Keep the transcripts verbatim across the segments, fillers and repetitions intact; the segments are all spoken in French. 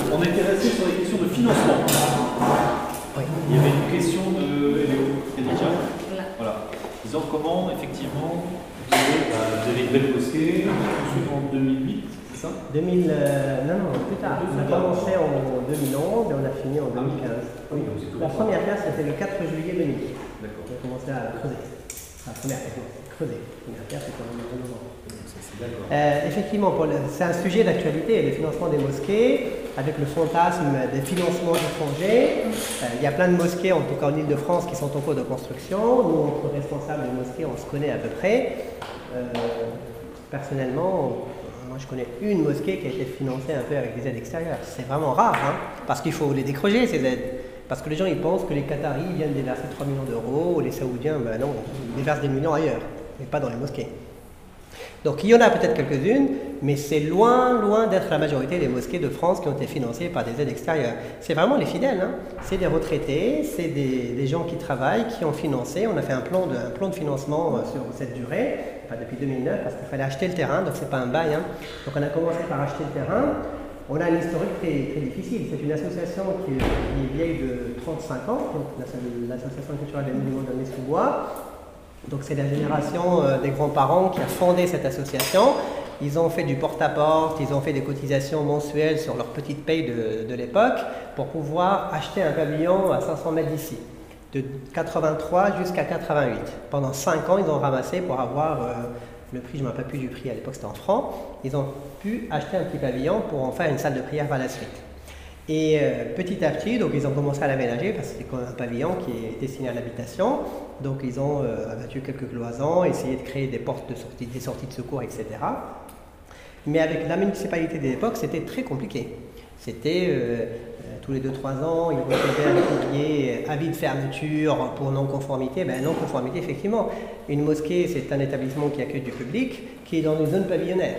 on était resté sur les questions de financement. Oui. Il y avait une question de Elia. Voilà. Disant comment, effectivement, vous avez, bah, vous avez une belle mosquée, construite en deux mille huit, c'est ça deux mille, euh, non, non, plus tard. On a commencé en deux mille onze et on a fini en deux mille quinze. Oui. La première classe, c'était le quatre juillet deux mille. D'accord. On a commencé à creuser. La première classe, creuser. La première classe, c'était en novembre. Euh, effectivement, c'est un sujet d'actualité, le financement des mosquées, avec le fantasme des financements étrangers. Euh, il y a plein de mosquées, en tout cas en Ile-de-France, qui sont en cours de construction. Nous, entre responsables des mosquées, on se connaît à peu près. Euh, personnellement, moi je connais une mosquée qui a été financée un peu avec des aides extérieures. C'est vraiment rare, hein, parce qu'il faut les décrocher, ces aides. Parce que les gens ils pensent que les Qataris viennent déverser trois millions d'euros, ou les Saoudiens, ben non, ils déversent des millions ailleurs, mais pas dans les mosquées. Donc il y en a peut-être quelques-unes, mais c'est loin, loin d'être la majorité des mosquées de France qui ont été financées par des aides extérieures. C'est vraiment les fidèles, hein. C'est des retraités, c'est des, des gens qui travaillent, qui ont financé. On a fait un plan de, un plan de financement euh, sur cette durée, enfin depuis deux mille neuf, parce qu'il fallait acheter le terrain, donc c'est pas un bail. Hein. Donc on a commencé par acheter le terrain. On a une historique très, très difficile. C'est une association qui, qui est vieille de trente-cinq ans, donc l'association culturelle des monuments de Metz-sous-Bois. Donc c'est la génération euh, des grands-parents qui a fondé cette association. Ils ont fait du porte-à-porte, ils ont fait des cotisations mensuelles sur leur petite paye de, de l'époque pour pouvoir acheter un pavillon à cinq cents mètres d'ici, de quatre-vingt-trois jusqu'à quatre-vingt-huit. Pendant cinq ans, ils ont ramassé pour avoir euh, le prix, je ne me rappelle plus du prix, à l'époque c'était en francs. Ils ont pu acheter un petit pavillon pour en faire une salle de prière par la suite. Et euh, petit à petit, donc ils ont commencé à l'aménager parce que c'est un pavillon qui est destiné à l'habitation. Donc ils ont euh, abattu quelques cloisons, essayé de créer des portes de sortie, des sorties de secours, et cetera. Mais avec la municipalité de l'époque, c'était très compliqué. C'était euh, euh, tous les deux trois ans, ils recevaient un courrier, avis de fermeture pour non-conformité. Ben, non-conformité, effectivement. Une mosquée, c'est un établissement qui accueille du public, qui est dans une zone pavillonnaire.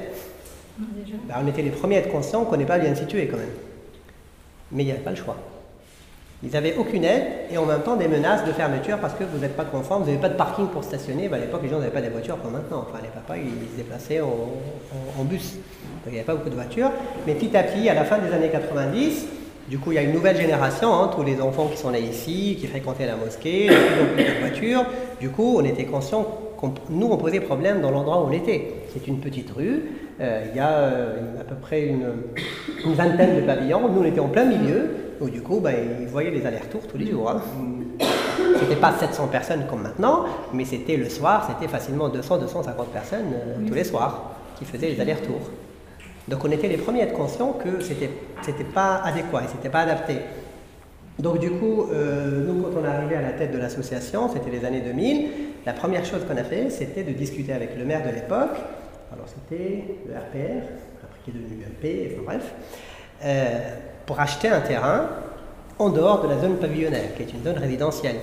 Ben, on était les premiers à être conscients qu'on n'est pas bien situé quand même. Mais il n'y avait pas le choix. Ils n'avaient aucune aide et en même temps des menaces de fermeture parce que vous n'êtes pas conforme, vous n'avez pas de parking pour stationner. Ben à l'époque, les gens n'avaient pas des voitures comme maintenant. Enfin, les papas, ils, ils se déplaçaient en, en, en bus. Donc il n'y avait pas beaucoup de voitures. Mais petit à petit, à la fin des années quatre-vingt-dix, du coup, il y a une nouvelle génération, hein, tous les enfants qui sont nés ici, qui fréquentaient la mosquée, de plus en plus de voitures. Du coup, on était conscients qu'on nous, on posait problème dans l'endroit où on était. C'est une petite rue. Euh, il y a euh, à peu près une, une vingtaine de pavillons. Nous, on était en plein milieu. Donc, du coup, ben, ils voyaient les allers-retours tous les jours. Hein. C'était pas sept cents personnes comme maintenant, mais c'était le soir, c'était facilement deux cents à deux cent cinquante personnes euh, oui. tous les soirs qui faisaient les allers-retours. Donc, on était les premiers à être conscients que c'était c'était pas adéquat et c'était pas adapté. Donc, du coup, euh, nous, quand on est arrivé à la tête de l'association, c'était les années deux mille, la première chose qu'on a fait, c'était de discuter avec le maire de l'époque. Alors c'était le R P R, après qui est devenu U M P, enfin bref, euh, pour acheter un terrain en dehors de la zone pavillonnaire, qui est une zone résidentielle.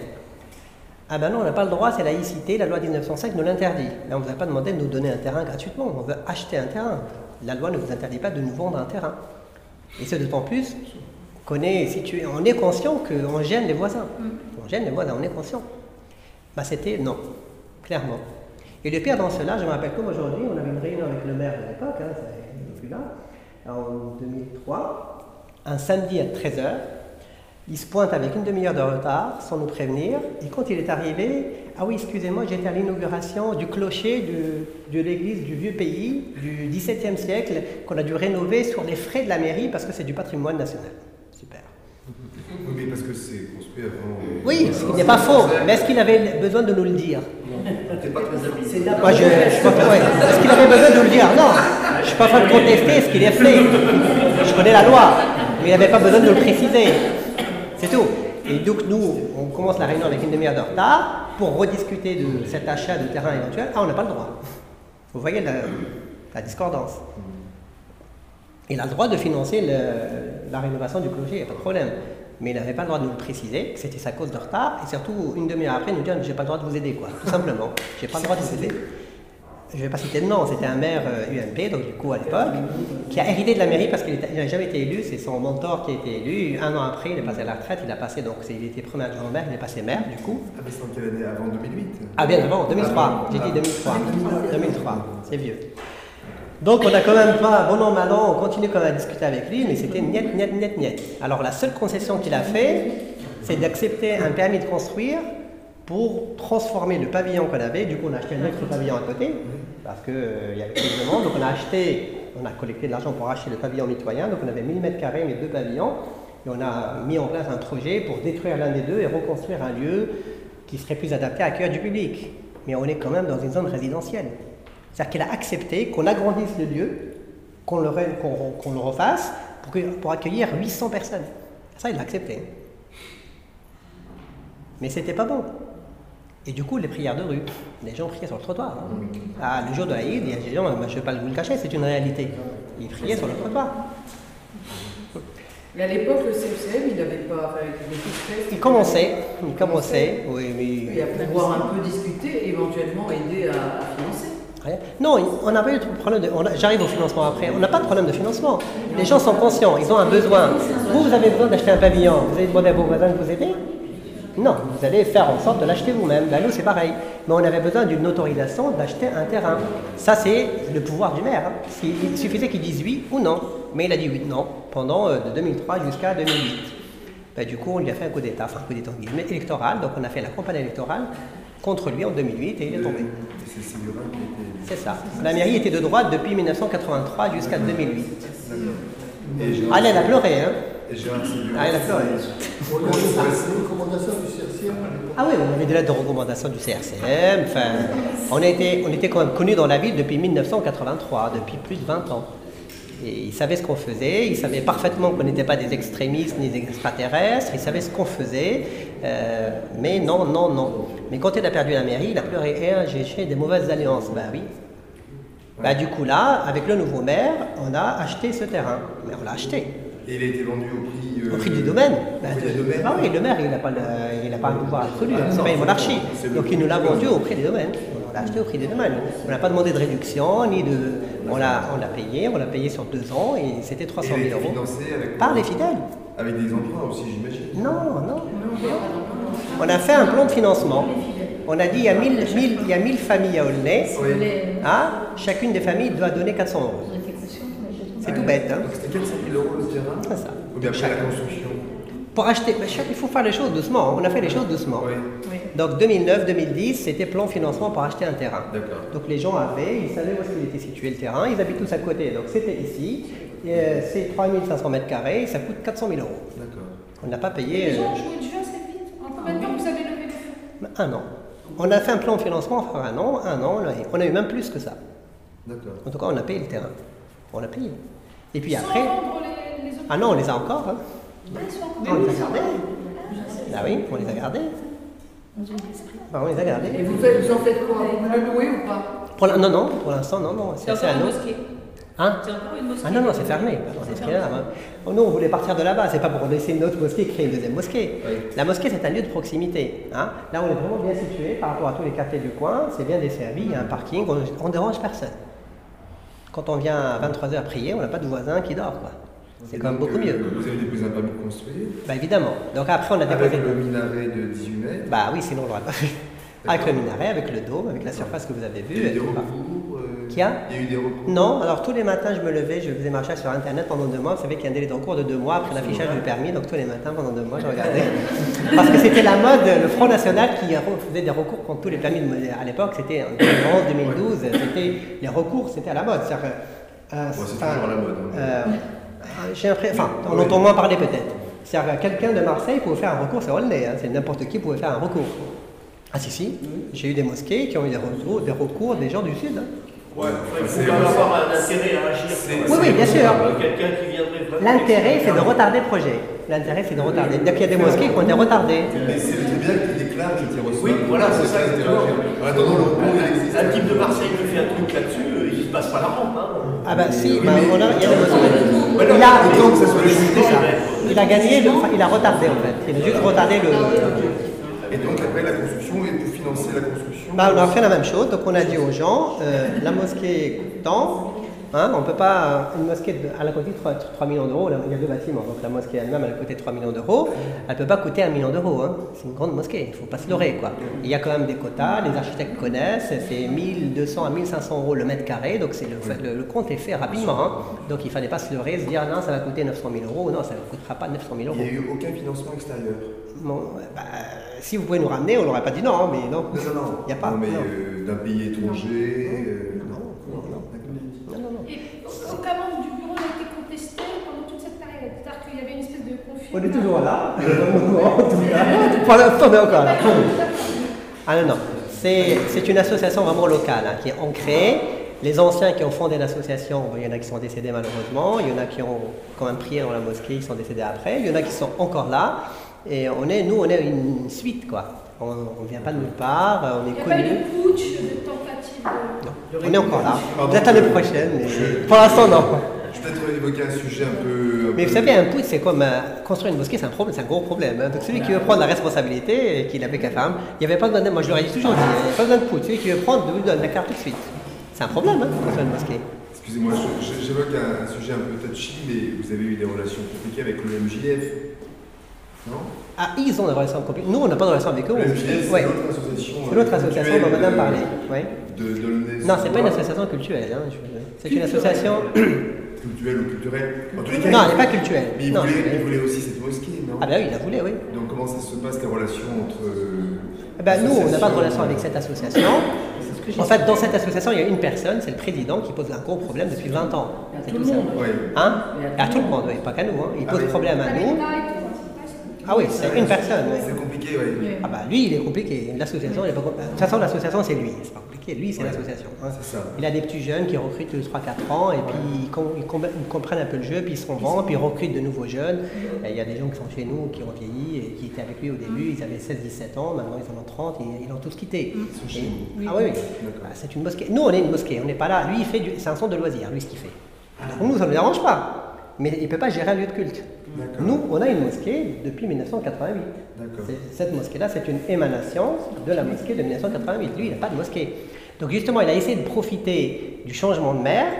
Ah ben non, on n'a pas le droit, c'est laïcité, la loi mille neuf cent cinq nous l'interdit. Là, on ne vous a pas demandé de nous donner un terrain gratuitement, on veut acheter un terrain. La loi ne vous interdit pas de nous vendre un terrain. Et c'est d'autant plus qu'on est situé, on est conscient qu'on gêne les voisins. On gêne les voisins, on est conscient. Ben c'était non, clairement. Et le pire dans cela, je me rappelle comme aujourd'hui, on avait une réunion avec le maire de l'époque, hein, il n'est plus là, en deux mille trois, un samedi à treize heures, il se pointe avec une demi-heure de retard, sans nous prévenir, et quand il est arrivé, ah oui, excusez-moi, j'étais à l'inauguration du clocher de, de l'église du Vieux Pays, du dix-septième siècle, qu'on a dû rénover sur les frais de la mairie, parce que c'est du patrimoine national. Super. Oui, mais parce que c'est construit avant... Oui, ce qui n'est pas faux, mais est-ce qu'il avait besoin de nous le dire? T'es pas très habile. Moi, je, je suis pas, ouais. Est-ce qu'il avait besoin de nous le dire? Non, je ne suis pas en train de contester ce qu'il a fait. Je connais la loi, mais il n'avait pas besoin de le préciser. C'est tout. Et donc nous, on commence la réunion avec une demi-heure de retard pour rediscuter de cet achat de terrain éventuel. Ah, on n'a pas le droit. Vous voyez la, la discordance. Il a le droit de financer le, la rénovation du clocher, il n'y a pas de problème. Mais il n'avait pas le droit de nous le préciser, que c'était sa cause de retard, et surtout une demi-heure après, nous dire « j'ai pas le droit de vous aider », quoi, tout simplement. J'ai pas le droit de vous aider. Je ne vais pas citer de nom, c'était un maire euh, U M P, donc du coup à l'époque, qui a hérité de la mairie parce qu'il n'a jamais été élu, c'est son mentor qui a été élu. Un an après, il est passé à la retraite, il a passé, donc il était premier adjoint au maire, il est passé maire du coup. Ah mais c'est en quelle année? Avant deux mille huit? Ah bien avant, deux mille trois, j'ai dit deux mille trois. deux mille trois, c'est vieux. Donc on a quand même pas, bon an, mal an, on continue quand même à discuter avec lui, mais c'était niet, niet, niet, niet. Alors la seule concession qu'il a fait, c'est d'accepter un permis de construire pour transformer le pavillon qu'on avait. Du coup on a acheté un autre pavillon à côté, parce qu'il euh, y avait plus de monde, donc on a acheté, on a collecté de l'argent pour acheter le pavillon mitoyen, donc on avait mille mètres carrés, mais deux pavillons, et on a mis en place un projet pour détruire l'un des deux et reconstruire un lieu qui serait plus adapté à accueillir du public. Mais on est quand même dans une zone résidentielle. C'est-à-dire qu'il a accepté qu'on agrandisse le lieu, qu'on le, qu'on, qu'on le refasse, pour, que, pour accueillir huit cents personnes. Ça, il a accepté. Mais c'était pas bon. Et du coup, les prières de rue, les gens priaient sur le trottoir. Ah, le jour de l'Aïd, il y a des gens, je ne vais pas vous le cacher, c'est une réalité. Ils priaient sur le trottoir. Mais à l'époque, le C F C M, il n'avait pas. Enfin, il, était il commençait, il commençait, oui, mais. Et à pouvoir un peu discuter et éventuellement aider à, à financer. Non, on n'a pas eu de problème de... J'arrive au financement après. On n'a pas de problème de financement. Les gens sont conscients, ils ont un besoin. Vous, vous avez besoin d'acheter un pavillon. Vous allez demander à vos voisins de vous aider? Non, vous allez faire en sorte de l'acheter vous-même. Ben, nous, c'est pareil. Mais on avait besoin d'une autorisation d'acheter un terrain. Ça, c'est le pouvoir du maire. Il suffisait qu'il dise oui ou non. Mais il a dit oui, non, pendant euh, de deux mille trois jusqu'à deux mille huit. Ben, du coup, on lui a fait un coup d'État, enfin un coup d'État électoral. Donc, on a fait la campagne électorale contre lui en deux mille huit et il est tombé. C'est ça. La mairie était de droite depuis mille neuf cent quatre-vingt-trois jusqu'à deux mille huit. Ah, elle a pleuré, hein? Ah, elle a pleuré. On a des recommandations du C R C M. Ah oui, on avait des lettres de recommandation du C R C M. Enfin, on était, on était quand même connus dans la ville depuis mille neuf cent quatre-vingt-trois, depuis plus de vingt ans. Et ils savaient ce qu'on faisait, ils savaient parfaitement qu'on n'était pas des extrémistes ni des extraterrestres, ils savaient ce qu'on faisait, euh, mais non, non, non. Mais quand il a perdu la mairie, il a pleuré, eh, j'ai fait des mauvaises alliances. Bah oui. Bah du coup là, avec le nouveau maire, on a acheté ce terrain. Mais on l'a acheté. Et il a été vendu au prix... Euh, au prix du domaine. Bah, prix du domaine. Bah oui, le maire, il n'a pas, pas un pouvoir absolu, ah, c'est pas une monarchie. Donc il nous l'a vendu au prix des domaines. On l'a acheté au prix des domaines. On n'a pas demandé de réduction, ni de... On l'a payé, on l'a payé sur deux ans et c'était trois cent mille euros. Avec par les fidèles. Avec des emprunts aussi, j'imagine. Non, non. On a fait un plan de financement. On a dit il y a mille, mille, il y a mille familles à Aulnay. Oui. Hein, chacune des familles doit donner quatre cents euros. C'est tout bête. Hein. Donc c'était quatre cent mille euros le terrain. C'est ça. Ou bien après la construction. Pour acheter, il faut faire les choses doucement. On a fait les choses doucement. Oui. Oui. Donc deux mille neuf deux mille dix, c'était plan financement pour acheter un terrain. D'accord. Donc les gens avaient, ils savaient où est-ce qu'il était situé le terrain, ils habitent tous à côté. Donc c'était ici, euh, c'est trois mille cinq cents mètres carrés, ça coûte quatre cent mille euros. D'accord. On n'a pas payé. Les gens Euh, ont joué de jeu assez vite. En combien de temps vous avez levé le feu? un an. On a fait un plan de financement, enfin un an, un an, on a eu même plus que ça. D'accord. En tout cas, on a payé le terrain. On l'a payé. Et puis Sans après. vendre les, les autres. Ah non, on les a encore. Hein. Ah, ils sont encore- On les a gardés. Ah oui, on les a gardés. Ah, on les a gardés. Et vous, faites, vous en faites quoi? Vous le louez ou pas? Pour la- non, non, pour l'instant, non, non. C'est C'est encore à une nous. mosquée. Hein? C'est encore une mosquée. Ah non, non, c'est fermé. On est là, hein. Oh, nous, on voulait partir de là-bas. C'est pas pour laisser une autre mosquée et créer une deuxième mosquée. Oui. La mosquée, c'est un lieu de proximité. Hein. Là, on est vraiment bien situé par rapport à tous les quartiers du coin. C'est bien desservi. Il y a un parking. On ne dérange personne. Quand on vient à vingt-trois heures prier, on n'a pas de voisin qui dort. Quoi. C'est quand même beaucoup mieux. Vous avez déposé un permis de construire. Bah évidemment. Donc après, on a déposé. Avec le minaret de dix-huit mètres. Bah oui, sinon on l'aurait pas fait. Avec le minaret, avec le dôme, avec la surface que vous avez Il y a eu vue. des recours. euh, Qui a Il y a eu des recours. Non, alors tous les matins je me levais, je faisais marcher sur internet pendant deux mois. Vous savez qu'il y a un délai de recours de deux mois après l'affichage du permis, donc tous les matins pendant deux mois je regardais. Parce que c'était la mode, le Front National qui faisait des recours contre tous les permis de, à l'époque, c'était en deux mille onze, deux mille douze, c'était, les recours c'était à la mode. C'est-à-dire, euh, Ouais, c'est enfin, toujours à la mode. hein. euh, j'ai l'impression, enfin, on entend moins parler peut-être. C'est-à-dire que quelqu'un de Marseille pouvait faire un recours sur Aulnay, hein, c'est n'importe qui pouvait faire un recours. Ah si, si, j'ai eu des mosquées qui ont eu des recours des, recours des gens du Sud. Hein. Ouais, il faut quand même avoir un intérêt à agir. Oui, oui, bien sûr. Quelqu'un qui viendrait vraiment. L'intérêt, c'est de retarder le projet. L'intérêt, c'est de retarder. Donc il y a des mosquées qui ont été retardées. Mais c'est très bien qu'il déclare qu'il était reçu. Oui, voilà, c'est ça, exactement. En attendant, le recours, il existe. Un type de Marseille qui fait un truc là-dessus, euh, il ne se passe pas la rampe. Hein. Ah ben si, Oui, ben, mais- on a, il y a des mosquées. Ouais, non, Il a, mais tant que ça soit légitime. c'est ça. Il a gagné, le- enfin, il a retardé en fait. Il a juste retardé le... Et donc après la construction, et pour financer la construction. Bah, on a fait la même chose, donc on a dit aux gens, euh, la mosquée coûte tant, Hein, on ne peut pas, une mosquée, de, elle a coûté trois millions d'euros, il y a deux bâtiments, donc la mosquée elle-même elle a coûté trois millions d'euros, elle ne peut pas coûter un million d'euros, hein. C'est une grande mosquée, il ne faut pas se leurrer quoi. Il y a quand même des quotas, les architectes connaissent, c'est mille deux cents à mille cinq cents euros le mètre carré, donc le, le, le compte est fait rapidement, hein. Donc il ne fallait pas se leurrer, se dire non ça va coûter neuf cent mille euros, non ça ne coûtera pas neuf cent mille euros. Il n'y a eu aucun financement extérieur. Bon, bah, si vous pouvez nous ramener, on n'aurait pas dit non, hein, mais non, Non, non, non. Il n'y a pas. Non, mais non. euh, d'un pays étranger. Euh, Non, non, non. Non, non, non. Et aucun membre du bureau n'a été contesté pendant toute cette période. C'est-à-dire qu'il y avait une espèce de confusion. On est toujours là. Pour l'instant, on est encore là. Ah non, non. C'est une association vraiment locale hein, qui est ancrée. Les anciens qui ont fondé l'association, il y en a qui sont décédés malheureusement, il y en a qui ont quand même prié dans la mosquée, ils sont décédés après, il y en a qui sont encore là. Et on est, nous, on est une suite, quoi. On ne vient pas de nulle part, on est Il n'y a pas eu connus. de putsch, de tentative de... Non, on est encore là. Pardon. Peut-être l'année prochaine, mais pour l'instant, non. Je vais peut-être évoquer un sujet un peu. Un Mais peu- vous savez, un putsch, c'est comme euh, construire une mosquée, c'est un problème, c'est un gros problème. hein. Donc celui qui veut prendre la responsabilité, et qu'il avait qu'à faire, il n'y avait pas besoin de, moi je leur ai toujours dit, il n'y a pas besoin de putsch. Celui qui veut prendre, vous donne la carte tout de suite. C'est un problème, hein, construire une mosquée. Excusez-moi, je- je- j'évoque un, un sujet un peu touchy, mais vous avez eu des relations compliquées avec l'O M J F, non? Ah, ils ont des relations compliquées. Nous, on n'a pas de relation avec eux. L'O M J F, c'est Ouais. l'autre association. C'est l'autre euh, association culturelle dont madame de- parlait. Ouais. De, de l'O N S. Non, c'est pas une association culturelle. Hein, je- C'est une association. Culturelle ou culturelle. En tous les cas, Non, elle il- n'est pas culturelle. Mais il Non, voulait, c'est- il voulait aussi cette mosquée, non? Ah, ben oui, il la voulait, oui. Donc comment ça se passe, les relations entre. euh, Eh ben, nous, on n'a pas de associations, relation avec euh, cette association. En fait, dans cette association, il y a une personne, c'est le président, qui pose un gros problème depuis vingt ans. Et à C'est tout le ça. monde. Ouais. Hein Et À tout le monde, oui, pas qu'à nous. Hein. Il Ah pose oui. problème à Avec nous. l'État et tout, c'est pas- Ah oui, c'est une personne. oui. C'est compliqué, oui. Ah bah lui, il est compliqué. L'association, elle est pas compliquée. De toute façon, l'association, c'est lui. C'est pas compliqué. Lui, c'est Ouais. l'association. hein. C'est ça. Il a des petits jeunes qui recrutent trois quatre ans et puis ils, com- ils com- ils comprennent un peu le jeu, puis ils se font vendre, puis ils recrutent de nouveaux jeunes. Et il y a des gens qui sont chez nous, qui ont vieilli et qui étaient avec lui au début. Ils avaient seize dix-sept ans, maintenant ils en ont trente, ils, ils ont tous quitté. sont chez Et- nous. Ah oui, oui. D'accord. Bah, c'est une mosquée. Nous, on est une mosquée, on n'est pas là. Lui, il fait du... c'est un centre de loisirs, lui, ce qu'il fait. Donc, nous, ça ne nous dérange pas. Mais il ne peut pas gérer un lieu de culte. D'accord. Nous, on a une mosquée depuis mille neuf cent quatre-vingt-huit. D'accord. C'est- Cette mosquée-là, c'est une émanation de la mosquée de mille neuf cent quatre-vingt-huit. Lui, il n'a pas de mosquée. Donc justement, il a essayé de profiter du changement de maire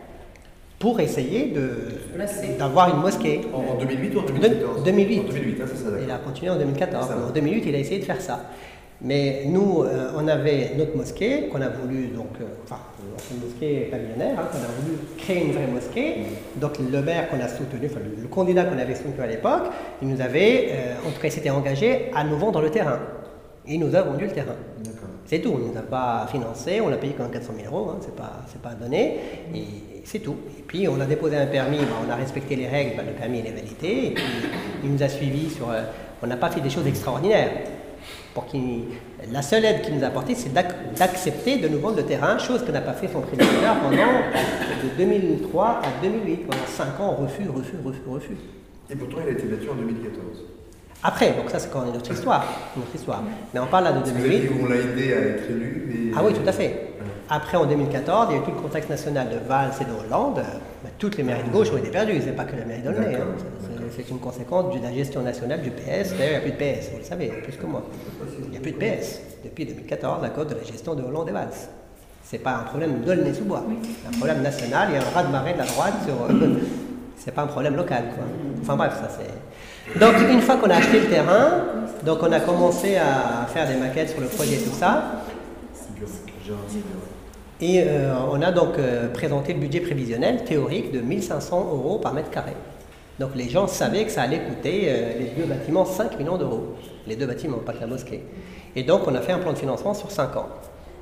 pour essayer de- Placer. d'avoir une mosquée. En, en deux mille huit ou en deux mille quatorze? De- deux mille huit. En deux mille huit, ah, c'est ça, Il a d'accord. continué en deux mille quatorze. Ça va. En deux mille huit, il a essayé de faire ça. Mais nous, euh, on avait notre mosquée qu'on a voulu, donc, euh, enfin, une mosquée pavillonnaire, hein, qu'on a voulu créer une vraie mosquée. Donc le maire qu'on a soutenu, enfin le, le candidat qu'on avait soutenu à l'époque, il nous avait, euh, en tout cas, il s'était engagé à nous vendre le terrain. Et il nous a vendu le terrain. D'accord. C'est tout, on ne nous a pas financé, on a payé quand même quatre cent mille euros, hein, c'est pas, c'est pas donné, et c'est tout. Et puis on a déposé un permis, bah, on a respecté les règles, bah, le permis il est validé, et puis il nous a suivis sur... euh, on n'a pas fait des choses extraordinaires. Pour qu'il- la seule aide qu'il nous a apportée, c'est d'ac- d'accepter de nous vendre le terrain, chose que n'a pas fait son prédécesseur pendant de deux mille trois à deux mille huit. Pendant cinq ans, refus, refus, refus, refus. Et pourtant, il a été battu en deux mille quatorze. Après, donc ça c'est quand même notre histoire, notre histoire. Mais on parle là de Parce deux que mille vous avez huit. dit qu'on l'a aidé à être élu, mais... Ah oui, tout à fait. Après, en deux mille quatorze, il y a eu tout le contexte national de Valls et de Hollande. Bah, toutes les mairies de gauche ont été perdues, c'est pas que la mairie d'Aulnay. hein. D'accord, C'est- C'est une conséquence de la gestion nationale du P S. D'ailleurs, il n'y a plus de P S, vous le savez, plus que moi. Il n'y a plus de P S depuis deux mille quatorze à cause de la gestion de Hollande et Valls. C'est pas un problème d'Aulnay-sous-Bois, c'est un problème national. Il y a un raz-de-marée de la droite sur. euh, c'est pas un problème local, quoi. Enfin bref, ça c'est. Donc, une fois qu'on a acheté le terrain, donc on a commencé à faire des maquettes sur le projet et tout ça. C'est dur, j'ai un- c'est dur. Et euh, on a donc euh, présenté le budget prévisionnel théorique de mille cinq cents euros par mètre carré. Donc les gens savaient que ça allait coûter euh, les deux bâtiments cinq millions d'euros. Les deux bâtiments, pas que la mosquée. Et donc on a fait un plan de financement sur cinq ans.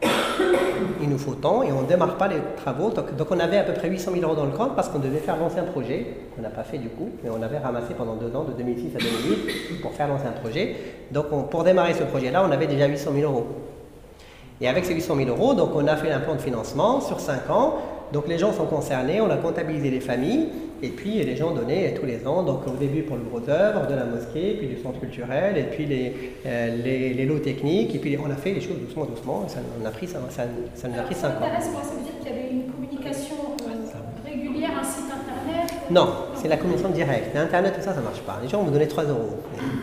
Il nous faut tant et on ne démarre pas les travaux. Donc, donc on avait à peu près huit cent mille euros dans le compte parce qu'on devait faire lancer un projet, qu'on n'a pas fait du coup, mais on avait ramassé pendant deux ans, de deux mille six à deux mille huit, pour faire lancer un projet. Donc on- pour démarrer ce projet-là, on avait déjà huit cent mille euros. Et avec ces huit cent mille euros, donc on a fait un plan de financement sur cinq ans. Donc les gens sont concernés, on a comptabilisé les familles, et puis les gens donnaient tous les ans, donc au début pour le gros œuvre, de la mosquée, puis du centre culturel, et puis les, euh, les, les lots techniques, et puis on a fait les choses doucement, doucement, et ça, on a pris, ça, ça, ça nous a pris Ça cinq ans. m'intéresse, moi, ça veut dire qu'il y avait une communication euh, régulière, un site internet. Non, c'est la communication directe. Internet, tout ça, ça marche pas. Les gens vont vous donner trois euros.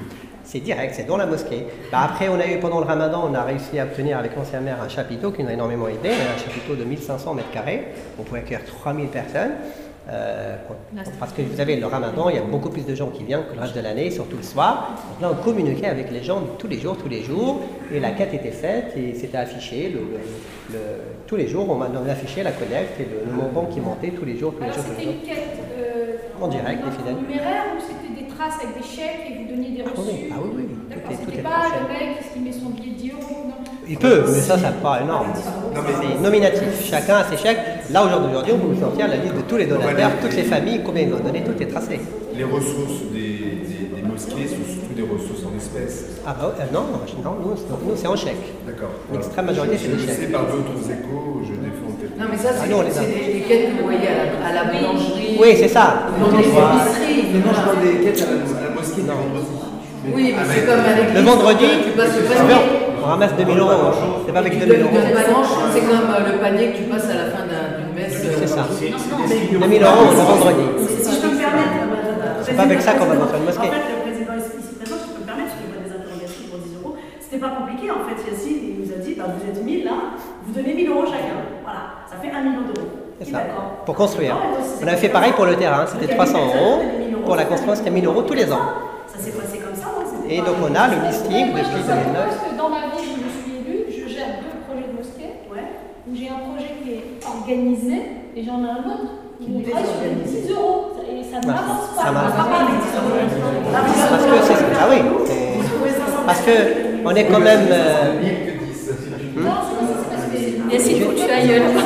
C'est direct, c'est dans la mosquée. Bah, après, on a eu, pendant le ramadan, on a réussi à obtenir avec l'ancien maire un chapiteau qui nous a énormément aidé, un chapiteau de mille cinq cents mètres carrés. On pouvait accueillir trois mille personnes. Euh, parce que vous savez, le ramadan, il y a beaucoup plus de gens qui viennent que le reste de l'année, surtout le soir. Donc là, on communiquait avec les gens tous les jours, tous les jours, et la quête était faite et c'était affiché. Le, le, le, tous les jours, on a affiché la collecte et le, le montant qui montait tous les jours, tous les Alors, jours, tous les c'était jours. une quête euh, En direct, des fidèles. numéraire ou c'était des traces avec des chèques et vous donniez des Ah reçus? oui, ah oui, oui. D'accord, Tout est- tout c'était est pas prochain. le mec qui met son billet de dix euros, non? Il peut, mais ça, ça pas énorme. C'est nominatif. Chacun a ses chèques. Là, aujourd'hui, on peut vous sortir la liste de tous les donataires, toutes les familles, combien ils ont donné, tout est tracé. Les ressources des, des, des mosquées sont surtout des ressources en espèces. Ah bah euh, non, non, nous, nous c'est en chèque. D'accord. L'extrême majorité, c'est des Je sais chèques. par d'autres échos, je défends tel. Non, mais ça, Ah c'est non, on les a. c'est des, des quêtes que vous voyez à la, à la boulangerie. Oui, c'est ça. Dans les épiceries. Mais moi, je vois des quêtes à la, à la mosquée du vendredi. Oui, mais c'est comme avec Le vendredi, tu passes le c'est panier. bien, on ramasse deux mille euros. C'est pas avec Tu deux mille donnes euros. pas grand-chose, c'est comme euh, le panier que tu passes à la fin d'un- d'une messe. C'est ça. C'est Non, c'est non, des mais- figures. deux mille euros le vendredi. Si je peux me permettre, madame, C'est pas avec ça qu'on va monter une mosquée. En fait, le président ici présent, je peux me permettre, parce qu'il y a des interrogations pour dix euros. C'était pas compliqué, en fait. Yassine, il nous a dit, bah, vous êtes mille là, vous donnez mille euros chacun. Voilà, ça fait un million d'euros. C'est Et ça. d'accord. Pour construire. D'accord, et donc, c'est On avait fait pareil pour le terrain, c'était trois cents euros. Pour la construction, c'était mille euros tous les ans. Ça s'est passé comme ça, hein, c'était Et pas- donc on a le listing Moi, je depuis dis ça deux mille neuf. parce que dans ma vie, je me suis élue, je gère deux projets de mosquée. Ouais. Où j'ai un projet qui est organisé et j'en ai un autre Qui où on est travaille sur les désorganisé. dix euros. Et ça Bah, n'avance pas. ça marche. va pas avec dix euros. Parce que c'est ah oui, c'est- parce que on est quand même. euh, mille que dix. Non, c'est pas ça, c'est parce que. Yacine, faut que tu ailles là-bas.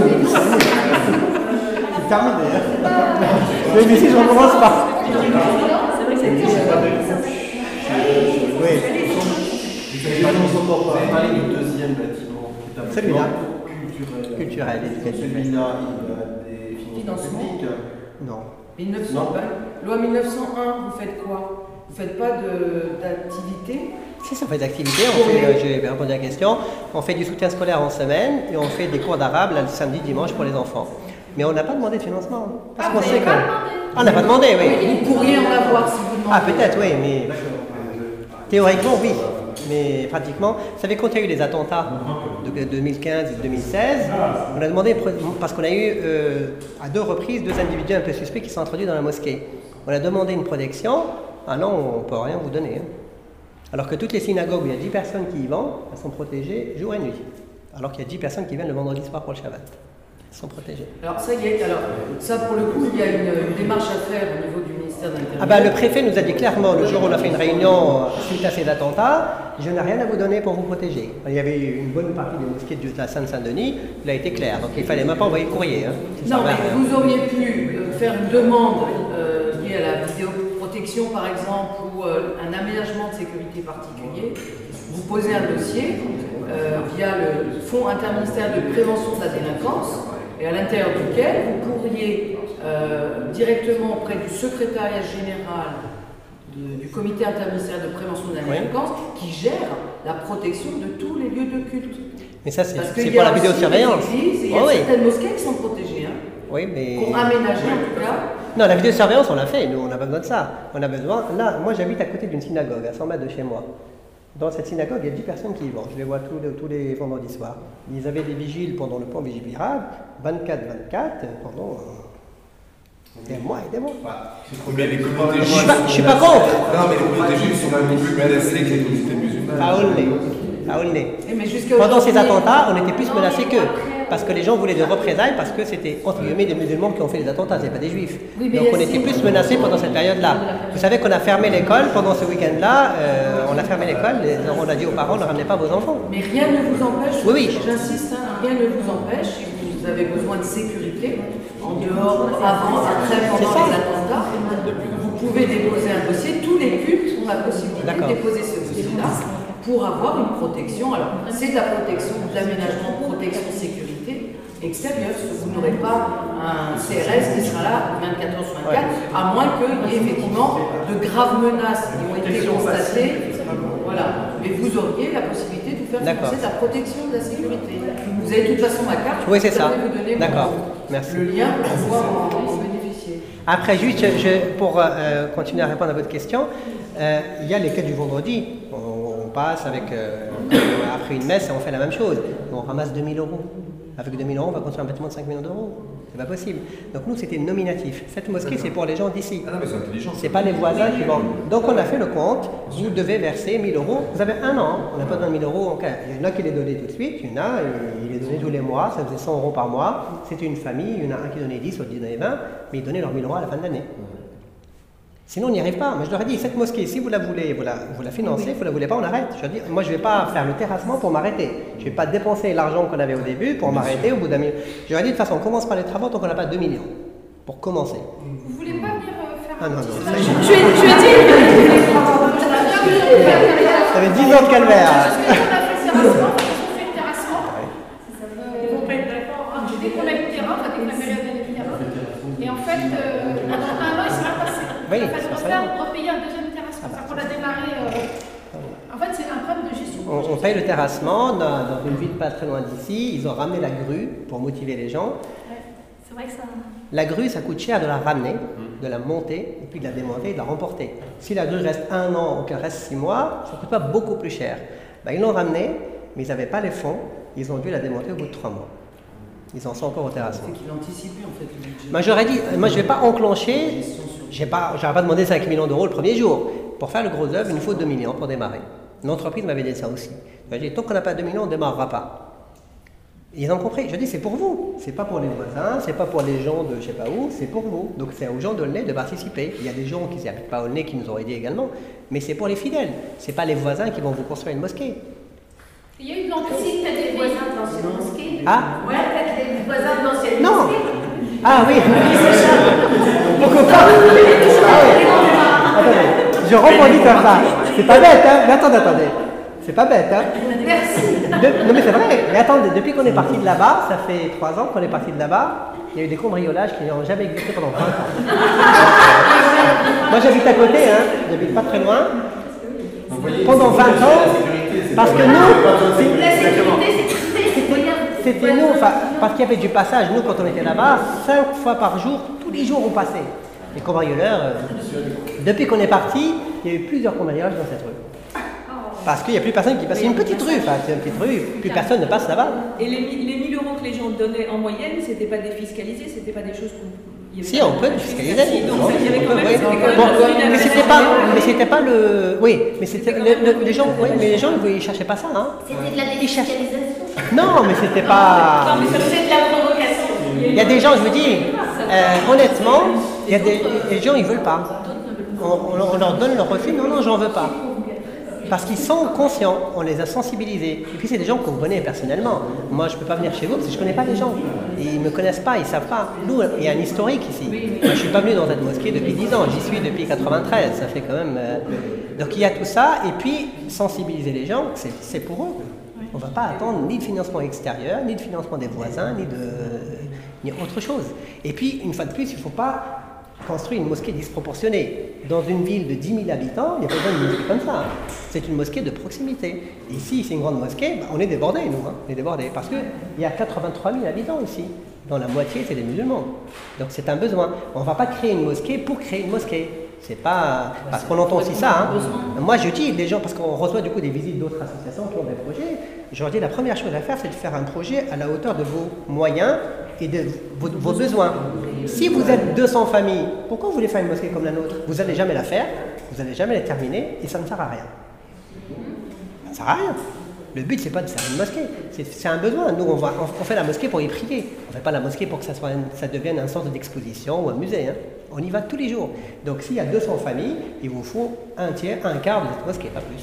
C'est terminé. Mais ici, je recommence pas. C'est vrai que c'est Oui, On entend parler du deuxième bâtiment, qui est un Celui-là. bâtiment culturel. Culturel, éducatif. Celui-là, il a des financements Financement. publics. non. mille neuf cents, Non. bah, loi mille neuf cent un, vous faites quoi? Vous faites pas de- d'activité? Si ça fait d'activités, on fait, euh, j'ai répondu à la question, on fait du soutien scolaire en semaine et on fait des cours d'arabe là, le samedi, dimanche pour les enfants. Mais on n'a pas demandé de financement. hein, Parce Ah, qu'on vous sait avez que. pas demandé. Ah, on n'a pas demandé, oui. Vous pourriez en avoir si vous demandez. Ah, peut-être, oui, mais théoriquement, oui. Mais pratiquement, vous savez, quand il y a eu les attentats de deux mille quinze et deux mille seize, on a demandé, parce qu'on a eu euh, à deux reprises deux individus un peu suspects qui sont introduits dans la mosquée. On a demandé une protection. Ah non, on ne peut rien vous donner. hein. Alors que toutes les synagogues où il y a dix personnes qui y vont, elles sont protégées jour et nuit. Alors qu'il y a dix personnes qui viennent le vendredi soir pour le Shabbat. Elles sont protégées. Alors ça y est, alors ça pour le coup, il y a une, une démarche à faire au niveau du ministère de l'Intérieur. Ah bah, le préfet nous a dit clairement, le jour où on a fait une réunion euh, suite à ces attentats, je n'ai rien à vous donner pour vous protéger. Il y avait une bonne partie des mosquées de la Seine-Saint-Denis, il a été clair. Donc il ne fallait même pas envoyer le courrier. Hein. Ça Non, va, mais hein. vous auriez pu euh, faire une demande euh, liée à la vidéoprotection par exemple ou euh, un aménagement de sécurité particulier. Vous posez un dossier euh, via le Fonds interministériel de prévention de la délinquance et à l'intérieur duquel vous pourriez euh, directement auprès du secrétariat général de- du comité interministériel de prévention de la Oui. délinquance qui gère la protection de tous les lieux de culte. Mais ça, c'est Parce c'est qu'il y pour a la aussi vidéosurveillance. des églises et il y a Oh, oui. certaines mosquées qui sont protégées, hein, Oui, mais. qui ont aménagé en tout cas. Non, la vidéosurveillance, on l'a fait, nous, on n'a pas besoin de ça. On a besoin. Là, moi, j'habite à côté d'une synagogue, à cent mètres de chez moi. Dans cette synagogue, il y a dix personnes qui y vont. Je les vois tous les, tous les vendredis soirs. Ils avaient des vigiles pendant le pont Vigipirate, vingt-quatre vingt-quatre, pendant euh, des mois et des mois. Mais les communautés Je suis juives pas, je suis pas contre. Non, mais les communautés juives sont beaucoup plus menacées que les communautés musulmanes. À Aulnay. À Aulnay. Eh, mais jusqu'à Pendant ces aujourd'hui- attentats, on était plus menacés qu'eux. Parce que les gens voulaient de représailles, parce que c'était entre guillemets des musulmans qui ont fait les attentats, c'est pas des juifs. Oui, mais Donc on Yassine- était plus menacés pendant cette période-là. Vous savez qu'on a fermé l'école pendant ce week-end-là, euh, on a fermé l'école, les- on a dit aux parents ne ramenez pas vos enfants. Mais rien ne vous empêche, Oui, oui. j'insiste, hein, rien ne vous empêche, si vous avez besoin de sécurité, en dehors, avant, après, pendant C'est ça. les attentats, vous pouvez déposer un dossier, tous les cultes ont la possibilité de D'accord. déposer ce dossier-là pour avoir une protection. Alors, c'est de la protection, de l'aménagement de protection sécurité extérieure, parce que vous n'aurez pas un C R S qui sera là vingt-quatre heures sur vingt-quatre, à moins qu'il y ait effectivement de graves menaces qui ont été constatées. Voilà. Mais vous auriez la possibilité de vous faire D'accord. financer de la protection de la sécurité. Vous avez de toute façon ma carte. Oui, c'est je ça. pourrais vous donner mon- D'accord. Merci. le lien pour pouvoir en, en bénéficier. Après, juste, je, je- pour euh, continuer à répondre à votre question, euh, il y a les quêtes du vendredi. On, on passe avec, euh, après une messe et on fait la même chose. On ramasse deux mille euros. Avec deux mille euros, on va construire un bâtiment de cinq millions d'euros. C'est pas possible. Donc nous, c'était nominatif. Cette mosquée, c'est pour les gens d'ici. Ah non, mais c'est intelligent. C'est pas les voisins qui vont. Donc on a fait le compte. Vous devez verser mille euros. Vous avez un an. On n'a pas besoin de mille euros. Donc, il y en a qui les donnaient tout de suite. Il y en a, il les donnait tous les mois. Ça faisait cent euros par mois. C'était une famille. Il y en a un qui donnait dix, l'autre qui donnait vingt. Mais ils donnaient leurs mille euros à la fin de l'année. Sinon, on n'y arrive pas. Moi, je leur ai dit, cette mosquée, si vous la voulez, vous la, vous la financez, si vous la voulez pas, on arrête. Je leur ai dit, moi, je ne vais pas faire le terrassement pour m'arrêter. Je ne vais pas dépenser l'argent qu'on avait au début pour m'arrêter au bout d'un million. Je leur ai dit, de toute façon, on commence par les travaux tant qu'on n'a pas deux millions. Pour commencer. Vous voulez pas venir euh, faire Ah un non, non. petit ça y est. Tu es, tu es dit Ça fait dix ans de calvaire. Parce que quand on a fait le terrassement, quand on fait le terrassement, euh, Ils vont pas être d'accord. hein. dès qu'on a eu le terrain, enfin, dès que la mairie a donné le terrain, et en fait, euh, pendant un an, il s'est rien passé. Oui, il a fallu c'est ça. refaire, repayer un deuxième terrassement. C'est-à-dire qu'on a démarré. euh, En fait, c'est un problème de gestion. On, on paye le terrassement dans, dans une ville pas très loin d'ici. Ils ont ramené la grue pour motiver les gens. Ouais, c'est vrai que ça. La grue, ça coûte cher de la ramener, de la monter, et puis de la démonter et de la remporter. Si la grue reste un an ou qu'elle reste six mois, ça ne coûte pas beaucoup plus cher. Ben, ils l'ont ramenée, mais ils n'avaient pas les fonds. Ils ont dû la démonter au bout de trois mois. Ils en sont encore au terrassement. C'est qu'il anticipait en fait le budget. Moi, j'aurais dit, moi, je ne vais pas enclencher, je n'aurais pas, pas demandé cinq millions d'euros le premier jour. Pour faire le gros œuvre, il nous faut deux millions pour démarrer. L'entreprise m'avait dit ça aussi. Je dit, tant qu'on n'a pas deux millions, on ne démarrera pas. Ils ont compris. Je dis, c'est pour vous. C'est pas pour les voisins, c'est pas pour les gens de je sais pas où, c'est pour vous. Donc c'est aux gens d'Aulnay de participer. Il y a des gens qui n'habitent pas à Aulnay qui nous ont aidés également, mais c'est pour les fidèles. C'est pas les voisins qui vont vous construire une mosquée. Il y a eu de l'enquête. Si tu as des voisins de l'ancienne mosquée. Ah Ouais, peut-être des voisins de l'ancienne Non. mosquée. Ah oui, pourquoi pas? Ah oui. Attendez, je rebondis sur ça. C'est pas bête, hein? Mais attendez, attendez. C'est pas bête, hein? Merci. De- non mais c'est vrai, mais attendez, depuis qu'on est parti de là-bas, ça fait trois ans qu'on est parti de là-bas, il y a eu des cambriolages qui n'ont jamais existé pendant vingt ans. Moi j'habite à côté, hein, j'habite pas très loin. Pendant vingt ans, parce que nous, La sécurité, sécurité, c'est moyen. c'était nous, enfin, parce qu'il y avait du passage, nous quand on était là-bas, cinq fois par jour, tous les jours on passait. Les cambrioleurs, euh, depuis qu'on est parti, il y a eu plusieurs cambriolages dans cette rue. Parce qu'il n'y a plus personne qui passe. C'est une petite rue, enfin, c'est une petite rue, plus personne ne passe là-bas. Et les, mi- les mille euros que les gens donnaient en moyenne, c'était pas défiscalisé, c'était pas des choses qu'on. il y avait Si, pas on de peut défiscaliser. Si, donc Non, ça, il y avait on quand peut, même, oui. c'était quand même Bon, une mais c'était aversion. pas, mais c'était pas le, oui, mais c'était le- le- les gens, oui, mais les gens ils cherchaient pas ça, hein. C'était de la Ils cherchaient. défiscalisation. Non, mais c'était pas. Non, mais ça faisait de la provocation. Il y a des gens, je vous dis, euh, honnêtement, il y a des les gens ils veulent pas. On, on- on leur donne leur refus, non, non, j'en veux pas. Parce qu'ils sont conscients, on les a sensibilisés. Et puis c'est des gens qu'on connaît personnellement. Moi je ne peux pas venir chez vous parce que je ne connais pas les gens. Et ils ne me connaissent pas, ils ne savent pas. Nous, il y a un historique ici. Moi je ne suis pas venu dans cette mosquée depuis dix ans, j'y suis depuis quatre-vingt-treize. Ça fait quand même. euh, Donc il y a tout ça, et puis sensibiliser les gens, c'est c'est pour eux. On ne va pas attendre ni de financement extérieur, ni de financement des voisins, ni de ni autre chose. Et puis, une fois de plus, il ne faut pas construire une mosquée disproportionnée. Dans une ville de dix mille habitants, il n'y a pas besoin d'une mosquée comme ça. C'est une mosquée de proximité. Ici, c'est une grande mosquée, bah, on est débordés, nous. Hein. On est débordés parce qu'il y a quatre-vingt-trois mille habitants ici. Dans la moitié, c'est des musulmans. Donc c'est un besoin. On ne va pas créer une mosquée pour créer une mosquée. C'est pas. Parce qu'on entend aussi ça. Hein. Moi, je dis, les gens, parce qu'on reçoit du coup des visites d'autres associations qui ont des projets, je leur dis la première chose à faire, c'est de faire un projet à la hauteur de vos moyens et de vos, vos besoins. Si vous êtes deux cents familles, pourquoi vous voulez faire une mosquée comme la nôtre? Vous n'allez jamais la faire, vous n'allez jamais la terminer et ça ne sert à rien. Ça ne sert à rien. Le but, c'est pas de faire une mosquée, c'est, c'est un besoin. Nous, on, va, on, on fait la mosquée pour y prier. On ne fait pas la mosquée pour que ça, soit un- ça devienne un centre d'exposition ou un musée. Hein. On y va tous les jours. Donc, s'il y a deux cents familles, il vous faut un tiers, un quart de cette mosquée, pas plus.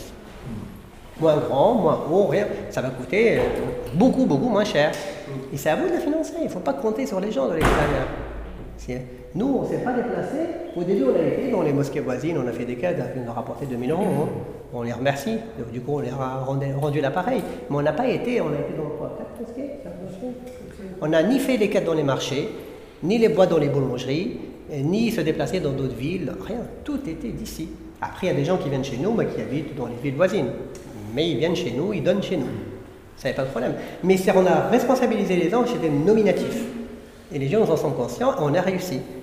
Moins grand, moins haut, rien. Ça va coûter euh, beaucoup, beaucoup moins cher. Et c'est à vous de la financer. Il ne faut pas compter sur les gens de l'extérieur. C'est- Nous, on ne s'est pas déplacés. Au début, on a été dans les mosquées voisines, on a fait des quêtes qui nous ont rapporté deux mille euros. Hein. On les remercie. Donc, du coup, on leur a rendu, rendu l'appareil. Mais on n'a pas été, on a été dans quoi, quatre mosquées, cinq mosquées. On n'a ni fait des quêtes dans les marchés, ni les boîtes dans les boulangeries, et ni se déplacer dans d'autres villes, rien. Tout était d'ici. Après, il y a des gens qui viennent chez nous, mais qui habitent dans les villes voisines. Mais ils viennent chez nous, ils donnent chez nous. Ça n'est pas de problème. Mais c'est, on a responsabilisé les gens, c'était nominatif. Et les gens nous en sont conscients, et on a réussi.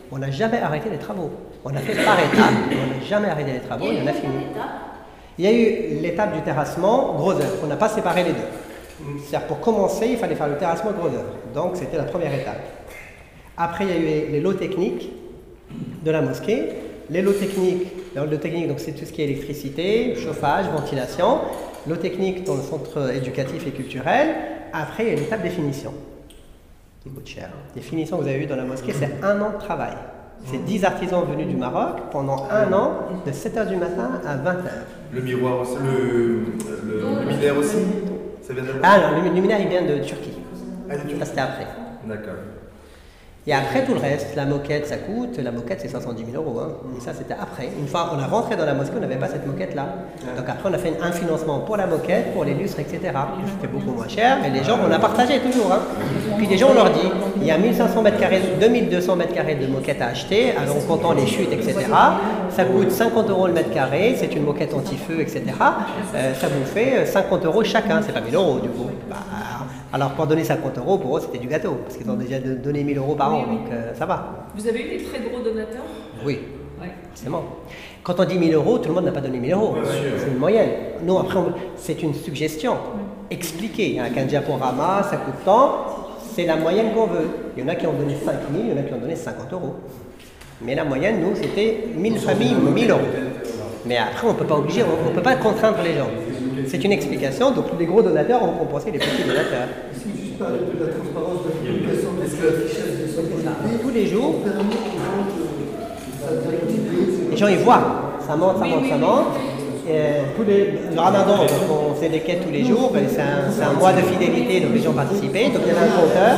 on n'a jamais arrêté les travaux. On a fait par étapes, on n'a jamais arrêté les travaux et on a fini. Il y a eu l'étape du terrassement, gros œuvre. On n'a pas séparé les deux. C'est-à-dire pour commencer, il fallait faire le terrassement gros œuvre. Donc c'était la première étape. Après, il y a eu les lots techniques de la mosquée. Les lots techniques, les lots techniques, donc c'est tout ce qui est électricité, chauffage, ventilation. Lots techniques dans le centre éducatif et culturel. Après, il y a l'étape des finitions. Qui coûte cher. Les finitions que vous avez vues dans la mosquée, c'est un an de travail. C'est dix artisans venus du Maroc pendant un an, de sept heures du matin à vingt heures. Le miroir aussi, le, le, le luminaire aussi, ça vient de Ah non, le luminaire il vient de Turquie. Ah, de Turquie. Ça c'était après. D'accord. Et après tout le reste, la moquette ça coûte, la moquette c'est soixante-dix mille euros. Hein. Et ça c'était après. Une fois on a rentré dans la mosquée, on n'avait pas cette moquette là. Donc après on a fait un financement pour la moquette, pour les lustres, et cetera. C'était beaucoup moins cher, mais les gens, on a partagé toujours. Hein. Puis les gens on leur dit, il y a mille cinq cents mètres carrés, deux mille deux cents mètres carrés de moquette à acheter, en comptant les chutes, et cetera. Ça coûte cinquante euros le mètre carré, c'est une moquette anti-feu, et cetera. Euh, ça vous fait cinquante euros chacun, c'est pas mille euros du coup. Bah, alors pour donner cinquante euros, pour eux c'était du gâteau, parce qu'ils ont déjà donné mille euros par an, donc euh, ça va. Vous avez eu des très gros donateurs? Oui, ouais. C'est bon. Quand on dit mille euros, tout le monde n'a pas donné mille euros, c'est une moyenne. Non, après c'est une suggestion, expliquée. Un qu'un diaporama, ça coûte tant, c'est la moyenne qu'on veut. Il y en a qui ont donné cinq mille, il y en a qui ont donné cinquante euros. Mais la moyenne, nous, c'était mille familles, mille euros. Mais après, on ne peut pas obliger, on ne peut pas contraindre les gens. C'est une explication, donc les gros donateurs ont compensé les petits donateurs. Est-ce que juste parler de la transparence de la communication, est-ce que l'affichage des sociétés tous les jours, permet aux gens de les gens ils voient, ça monte, ça monte, ça monte. Et tous les, le ramadan, donc on fait des quêtes tous les jours, c'est un, un mois de fidélité, donc les gens participaient, donc il y avait un compteur.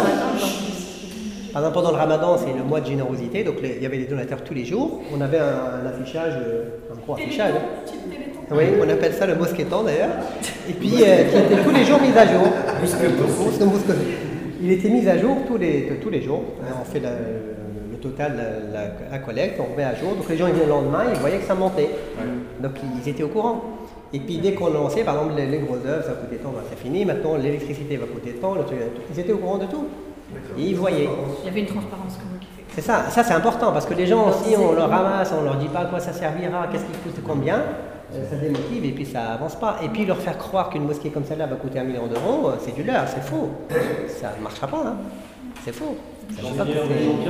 Par exemple, pendant le ramadan, c'est le mois de générosité, donc les, il y avait des donateurs tous les jours. On avait un, un affichage, un gros affichage. Oui, on appelle ça le mosqueton d'ailleurs. Et puis, euh, qui était tous les jours mis à jour. Il était mis à jour tous les, tous les jours. On fait la, le total, la, la, la collecte, on remet à jour. Donc les gens ils venaient le lendemain, ils voyaient que ça montait. Donc ils étaient au courant. Et puis dès qu'on lançait, par exemple, les, les grosses œuvres, ça coûtait tant, ben, c'est fini. Maintenant, l'électricité va coûter tant. Le truc, ils étaient au courant de tout. Et ils voyaient. Il y avait une transparence comme qui fait. C'est ça, ça c'est important parce que les gens aussi, on leur ramasse, on leur dit pas à quoi ça servira, qu'est-ce qui coûte combien. Ça démotive et puis ça avance pas. Et puis leur faire croire qu'une mosquée comme celle-là va coûter un million d'euros, c'est du leurre, c'est faux. Ça ne marchera pas, hein. C'est faux. Ça va pas coûter.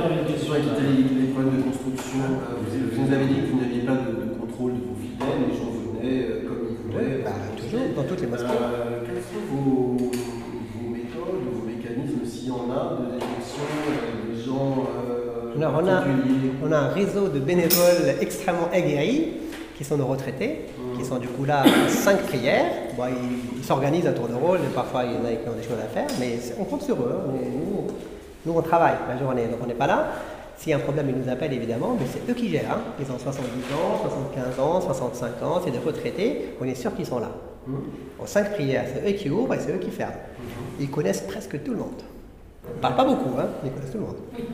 Les problèmes de construction, vous nous avez dit que vous n'aviez pas de, de contrôle de vos fidèles, les gens venaient comme ils voulaient. Bah, toujours, dans toutes les mosquées. Euh, quelles sont vos, vos méthodes, vos mécanismes, s'il y en a, de détection des gens euh, Alors, on, a, on a un réseau de bénévoles extrêmement aguerris qui sont nos retraités, qui sont du coup là à cinq prières. Bon, ils ils s'organisent à tour de rôle, parfois il y en a qui ont des choses à faire, mais on compte sur eux. Hein. Nous, nous, on travaille la journée, donc on n'est pas là. S'il y a un problème, ils nous appellent évidemment, mais c'est eux qui gèrent. Hein. Ils ont soixante-dix ans, soixante-quinze ans, soixante-cinq ans, c'est des retraités, on est sûr qu'ils sont là. Mmh. En cinq prières, c'est eux qui ouvrent et c'est eux qui ferment. Mmh. Ils connaissent presque tout le monde. Ils ne parlent pas beaucoup, hein, mais ils connaissent tout le monde.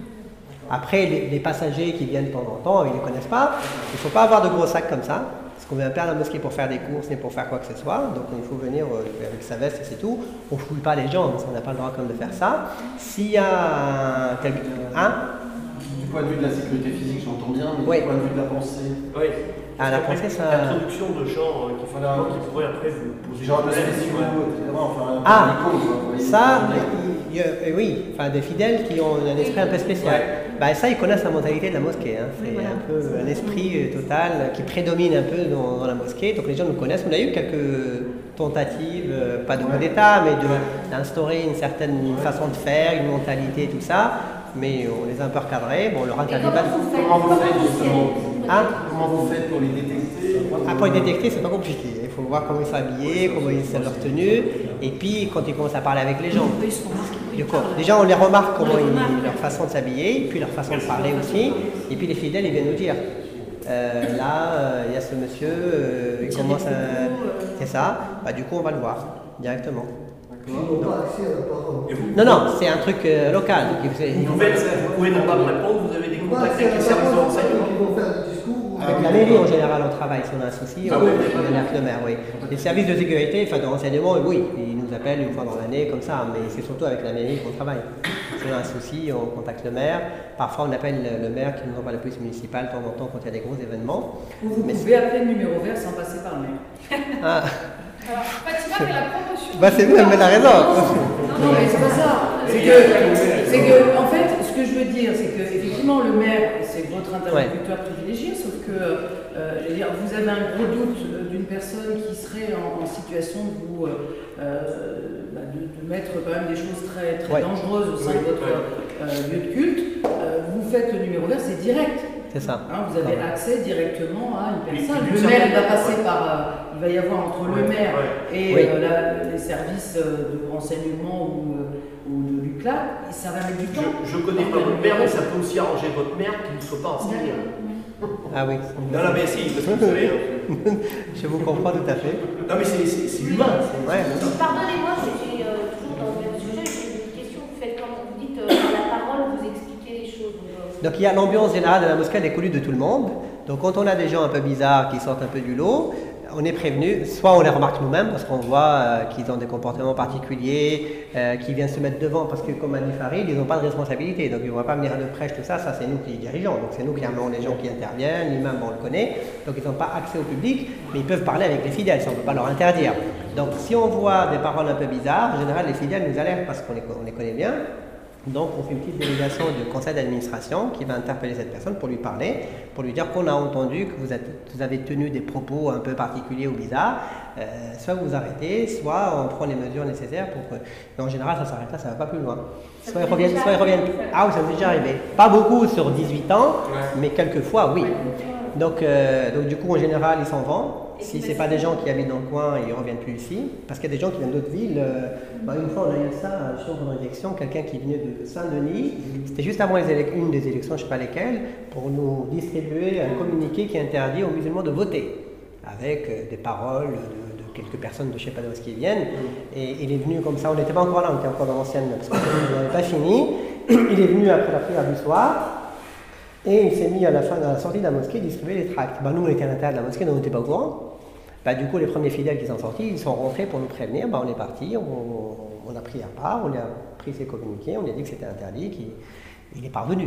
Après, les, les passagers qui viennent de temps en temps, ils ne les connaissent pas. Il ne faut pas avoir de gros sacs comme ça, parce qu'on ne vient pas à la mosquée pour faire des courses ni pour faire quoi que ce soit. Donc il faut venir euh, avec sa veste et c'est tout. On ne fouille pas les gens, parce qu'on n'a pas le droit comme de faire ça. S'il y a quelqu'un... Hein? Du point de vue de la sécurité physique, j'entends bien, mais oui. Du point de vue de la pensée. Oui. Ah, la pensée, ça... L'introduction de gens euh, qui, voilà, qui pourraient après vous poser... Genre de spéciaux, et cetera. Enfin, ah, icône, ça, il y a, oui, enfin des fidèles qui ont un esprit un peu spécial. Ouais. Bah, ça, ils connaissent la mentalité de la mosquée. Hein. C'est oui, voilà. un peu un esprit total qui prédomine un peu dans, dans la mosquée. Donc les gens nous connaissent. On a eu quelques tentatives, euh, pas de coup d'État, mais d'instaurer une certaine façon de faire, une mentalité, tout ça. Mais on les a un peu recadrés. Bon, on leur interdit pas de... Comment vous faites justement hein? Comment vous faites pour les détecter? Ah, pour les détecter, c'est pas compliqué. Il faut voir comment ils sont habillés, comment ils sont leur tenue, et puis quand ils commencent à parler avec les gens. Déjà, on les remarque comment ils, leur façon de s'habiller, puis leur façon de parler aussi, et puis les fidèles, ils viennent nous dire. Euh, là, il euh, y a ce monsieur, euh, il commence à... C'est ça, bah, du coup, on va le voir directement. Ils n'ont pas accès à la parole. Non, non, c'est un truc euh, local. Donc, vous, pouvez, vous pouvez ne pas me répondre, vous avez des contacts avec les services de renseignement. Ils vont faire des discours. Avec la mairie en général, on travaille. Si on a un souci, on alerte le maire, oui. Les services de sécurité, enfin de renseignement, oui, ils nous appellent une fois dans l'année comme ça, mais c'est surtout avec la mairie qu'on travaille. Si on a un souci, on contacte le maire. Parfois, on appelle le maire qui nous envoie la police municipale de temps en temps quand il y a des gros événements. Ou vous mais pouvez appeler le numéro vert sans passer par le maire. Ah. Alors, Fatima fait la promotion. Bah c'est bien, mais elle a raison. Non, mais c'est pas ça. C'est que, c'est que, en fait, ce que je veux dire, c'est que effectivement le maire, c'est votre interlocuteur ouais. privilégié, sauf que, euh, je veux dire, vous avez un gros doute d'une personne qui serait en, en situation de vous, euh, bah, de, de mettre quand même des choses très, très ouais. dangereuses au sein ouais. de votre euh, lieu de culte. Euh, vous faites le numéro vert, c'est direct. C'est ça. Hein, vous avez accès directement à une personne. Le maire il va passer par, euh, il va y avoir entre ouais, le maire ouais. et oui. euh, la, les services de renseignement ou, euh, ou de l'U C L A, ça va mettre du temps. Je, je connais pas votre maire, mais ça peut aussi arranger votre maire qui ne soit pas enseigné. Ah oui. Non, non, mais si, parce que vous savez. Je vous comprends tout à fait. Non, mais c'est humain. Ouais. Pardonnez-moi, je suis euh, toujours dans le même sujet. J'ai une question. Vous faites comme vous dites, euh, la parole, vous expliquez les choses. Donc il y a l'ambiance générale de la mosquée, elle est connue de tout le monde. Donc quand on a des gens un peu bizarres qui sortent un peu du lot, on est prévenu, soit on les remarque nous-mêmes parce qu'on voit euh, qu'ils ont des comportements particuliers, euh, qu'ils viennent se mettre devant parce que comme a dit Farid, ils n'ont pas de responsabilité. Donc ils ne vont pas venir de prêche, tout ça, ça c'est nous qui dirigeons. Donc c'est nous qui amenons les gens qui interviennent, l'imam on le connaît. Donc ils n'ont pas accès au public, mais ils peuvent parler avec les fidèles, ça on ne peut pas leur interdire. Donc si on voit des paroles un peu bizarres, en général les fidèles nous alertent parce qu'on les, on les connaît bien. Donc on fait une petite délégation du conseil d'administration qui va interpeller cette personne pour lui parler, pour lui dire qu'on a entendu que vous, êtes, vous avez tenu des propos un peu particuliers ou bizarres, euh, soit vous vous arrêtez, soit on prend les mesures nécessaires pour que... Mais en général ça s'arrête là, ça ne va pas plus loin. Soit ils reviennent, soit ils reviennent... Ah oui, ça m'est déjà arrivé. Pas beaucoup sur dix-huit ans, mais quelquefois oui. Donc, euh, donc du coup en général ils s'en vont. Si ce n'est pas des gens qui habitent dans le coin, ils ne reviennent plus ici. Parce qu'il y a des gens qui viennent d'autres villes. Euh, bah, une fois, on a eu ça, je suis pendant une élection, quelqu'un qui venait de Saint-Denis. C'était juste avant les une des élections, je ne sais pas lesquelles, pour nous distribuer un communiqué qui interdit aux musulmans de voter. Avec euh, des paroles de, de quelques personnes de je ne sais pas d'où ils viennent. Et il est venu comme ça, on n'était pas encore là, on était encore dans l'ancienne, parce qu'on n'avait pas fini. Il est venu après la prière du soir. Et il s'est mis à la fin, à la sortie de la mosquée, distribuer les tracts. Bah, nous, on était à l'intérieur de la mosquée, donc on n'était pas au courant. Bah, du coup, les premiers fidèles qui sont sortis, ils sont rentrés pour nous prévenir. Bah, on est parti, on, on a pris à part, on a pris ses communiqués, on a dit que c'était interdit, qu'il n'est pas revenu.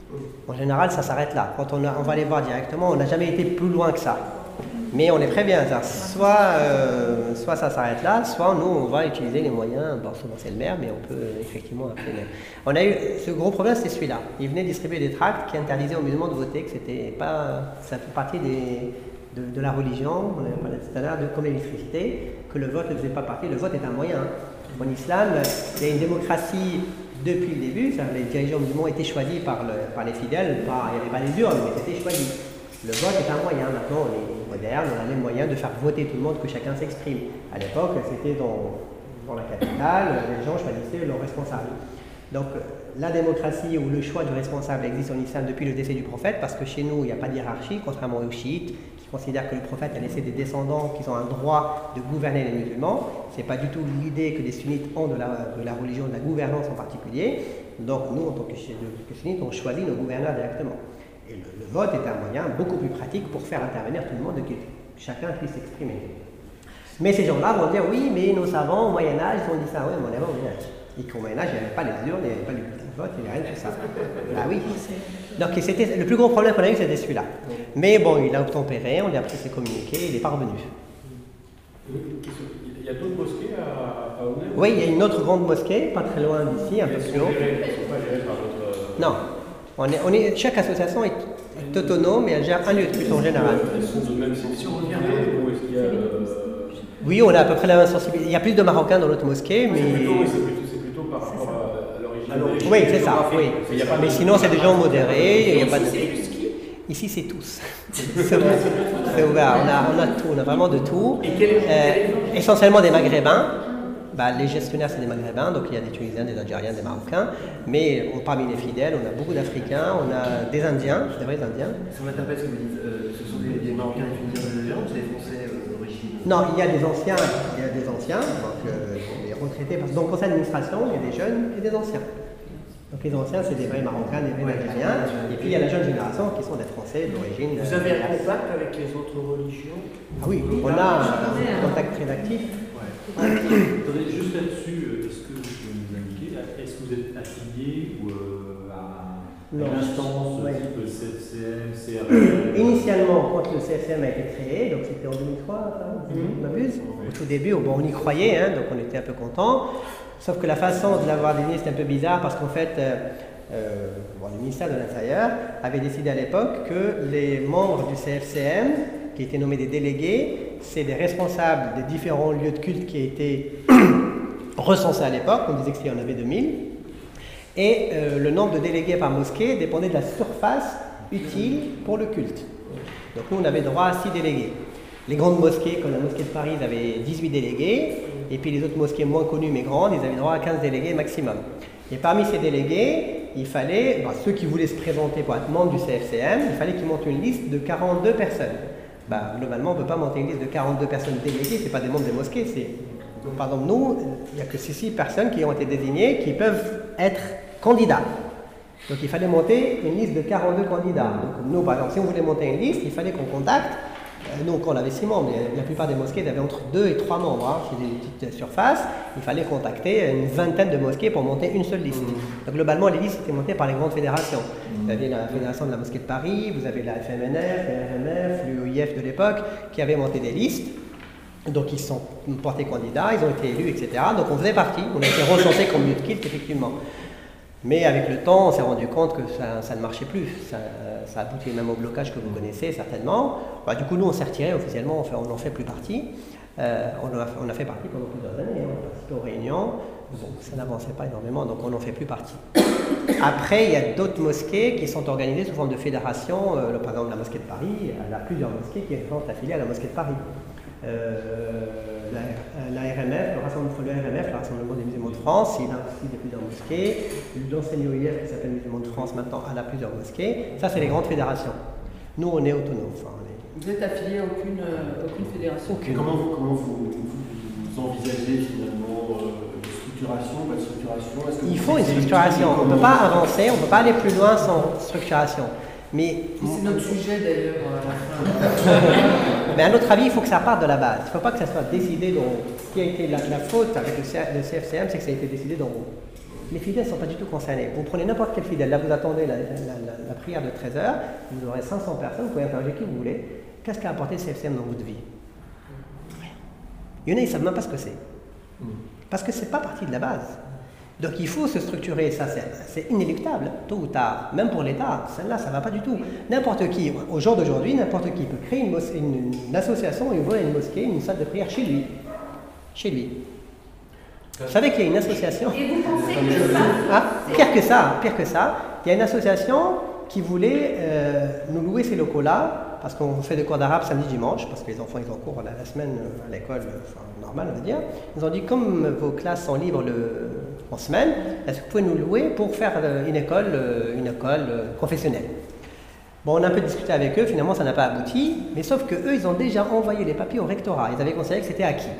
En général, ça s'arrête là. Quand on, a, on va les voir directement, on n'a jamais été plus loin que ça. Mais on est très bien. Ça. Soit, euh, soit ça s'arrête là, soit nous, on va utiliser les moyens. Bon, souvent c'est le maire, mais on peut euh, effectivement appeler le maire. On a eu, ce gros problème, c'était celui-là. Il venait distribuer des tracts qui interdisaient aux musulmans de voter, que c'était pas, ça fait partie des, de, de la religion, on avait parlé tout à l'heure, comme l'électricité, que le vote ne faisait pas partie. Le vote est un moyen. En islam, il y a une démocratie depuis le début. Ça, les dirigeants musulmans étaient choisis par, le, par les fidèles. Par, il n'y avait pas les urnes, mais c'était choisi. Le vote est un moyen. Maintenant, on est moderne, on a les moyens de faire voter tout le monde, que chacun s'exprime. À l'époque, c'était dans, dans la capitale, les gens choisissaient leurs responsables. Donc, la démocratie ou le choix du responsable existe en islam depuis le décès du prophète, parce que chez nous, il n'y a pas de hiérarchie, contrairement aux chiites, qui considèrent que le prophète a laissé des descendants qui ont un droit de gouverner les musulmans. Ce n'est pas du tout l'idée que les sunnites ont de la, de la religion, de la gouvernance en particulier. Donc, nous, en tant que sunnites, on choisit nos gouverneurs directement. Et le, le vote est un moyen beaucoup plus pratique pour faire intervenir tout le monde, que chacun puisse s'exprimer. Mais ces gens-là vont dire oui, mais nos savants au Moyen-Âge, ils ont dit ça. Oui, mais on est au Moyen-Âge. Et qu'au Moyen-Âge, il n'y avait pas les urnes, il n'y avait pas le bulletin de vote, il n'y avait rien de tout ça. Ah oui. Donc c'était, le plus gros problème qu'on a eu, c'était celui-là. Mais bon, il a obtempéré, on lui a pris ses communiqués, il n'est pas revenu. Il y a d'autres mosquées à, à Ounel? Oui, il y a une autre grande mosquée, pas très loin d'ici, un peu plus haut. Non. On est, on est, chaque association est, est autonome et elle gère un lieu de culte en général. Oui, on a à peu près la même sensibilité. Il y a plus de Marocains dans notre mosquée, mais... C'est plutôt, c'est plutôt par rapport à l'origine. Oui, c'est ça, oui. Mais sinon, c'est des gens modérés. Il y a pas de... Ici, c'est tous. C'est ouvert, on a, on a tout, on a vraiment de tout. Euh, essentiellement des Maghrébins. Bah, les gestionnaires, c'est des Maghrébins, donc il y a des Tunisiens, des Algériens, des Marocains, mais on, parmi les fidèles, on a beaucoup d'Africains, on a des Indiens, des vrais Indiens. Ça m'interpelle ce que vous dites, euh, ce sont des, des Marocains, des Tunisiens, des Algériens, ou c'est des Français euh, d'origine? Non, il y a des anciens, il y a des anciens, donc euh, les retraités, parce que dans le conseil d'administration, il y a des jeunes et des anciens. Donc les anciens, c'est des vrais Marocains, des vrais Algériens. Et puis il y a la jeune génération qui sont des Français d'origine. Vous avez un contact avec les autres religions? Ah oui, on a un contact très actif. Attendez, juste là-dessus, est-ce que vous pouvez nous indiquer, est-ce que vous êtes affilié ou euh, à une instance ouais. type C F C M, C R M? Initialement, quand le C F C M a été créé, donc c'était en deux mille trois, si je ne m'abuse, au tout début, bon, on y croyait, hein, donc on était un peu contents. Sauf que la façon de l'avoir désigné, c'était un peu bizarre parce qu'en fait, euh, euh, bon, le ministère de l'Intérieur avait décidé à l'époque que les membres du C F C M, qui étaient nommés des délégués, c'est des responsables des différents lieux de culte qui étaient recensés à l'époque, on disait qu'il y en avait deux mille, et euh, le nombre de délégués par mosquée dépendait de la surface utile pour le culte. Donc nous, on avait droit à six délégués. Les grandes mosquées, comme la mosquée de Paris, ils avaient dix-huit délégués, et puis les autres mosquées moins connues mais grandes, ils avaient droit à quinze délégués maximum. Et parmi ces délégués, il fallait, bah, ceux qui voulaient se présenter pour être membres du C F C M, il fallait qu'ils montent une liste de quarante-deux personnes. Bah, globalement, on ne peut pas monter une liste de quarante-deux personnes déléguées, ce n'est pas des membres des mosquées. Donc, par exemple, nous, il n'y a que ces six personnes qui ont été désignées qui peuvent être candidats. Donc il fallait monter une liste de quarante-deux candidats. Donc nous, par exemple, si on voulait monter une liste, il fallait qu'on contacte. Euh, nous, on avait six membres. La plupart des mosquées avaient entre deux et trois membres. Hein, c'est des petites surfaces. Il fallait contacter une vingtaine de mosquées pour monter une seule liste. Mmh. Donc globalement, les listes étaient montées par les grandes fédérations. Mmh. Vous avez la Fédération de la Mosquée de Paris, vous avez la F M N F, la R M F, l'U O I F de l'époque, qui avaient monté des listes. Donc ils se sont portés candidats, ils ont été élus, et cetera. Donc on faisait partie, on a été recensés comme lieu de culte, effectivement. Mais avec le temps, on s'est rendu compte que ça, ça ne marchait plus. Ça, ça aboutit même au blocage que vous connaissez certainement. Bah, du coup, nous, on s'est retiré officiellement, on n'en fait plus partie. Euh, on, a, on a fait partie pendant plusieurs années, hein. On a participé aux réunions. Bon, ça n'avançait pas énormément, donc on n'en fait plus partie. Après, il y a d'autres mosquées qui sont organisées sous forme de fédération. Euh, par exemple, la mosquée de Paris, elle a plusieurs mosquées qui sont affiliées à la mosquée de Paris. Euh, la, la R M F, le Rassemblement, le R M F, le Rassemblement des musulmans de France, il a aussi des plusieurs mosquées. L'enseigne O I F qui s'appelle Musulmans de France maintenant, elle a plusieurs mosquées. Ça, c'est les grandes fédérations. Nous, on est autonomes. Enfin, on est... Vous êtes affilié à aucune, euh, aucune fédération? Aucune. Comment, vous, comment vous, vous, vous envisagez finalement euh, une structuration, pas de structuration? Que Il faut une structuration. On ne peut pas avancer, on ne peut pas aller plus loin sans structuration. Mais c'est notre sujet d'ailleurs à la fin. Mais à notre avis, il faut que ça parte de la base. Il ne faut pas que ça soit décidé dans... Ce qui a été la, la faute avec le, C F C M, c'est que ça a été décidé d'en haut. Les fidèles ne sont pas du tout concernés. Vous prenez n'importe quel fidèle, là vous attendez la, la, la, la prière de treize heures, vous aurez cinq cents personnes, vous pouvez interroger qui vous voulez. Qu'est-ce qu'a apporté le C F C M dans votre vie? Il y en a, ils ne savent même pas ce que c'est. Parce que ce n'est pas partie de la base. Donc il faut se structurer, ça c'est inéluctable, tôt ou tard, même pour l'État, celle-là ça ne va pas du tout. N'importe qui, au jour d'aujourd'hui, n'importe qui peut créer une, une, une association et ouvrir une mosquée, une salle de prière chez lui. Chez lui. Vous savez qu'il y a une association... Et vous pensez que ça... Ah, pire que ça, pire que ça, il y a une association qui voulait euh, nous louer ces locaux-là, parce qu'on fait des cours d'arabe samedi, dimanche, parce que les enfants ils ont cours la, la semaine à l'école enfin, normale, on va dire. Ils ont dit, comme vos classes sont libres le, en semaine, est-ce que vous pouvez nous louer pour faire une école, une école professionnelle? Bon, on a un peu discuté avec eux, finalement ça n'a pas abouti, mais sauf que eux ils ont déjà envoyé les papiers au rectorat, ils avaient considéré que c'était acquis.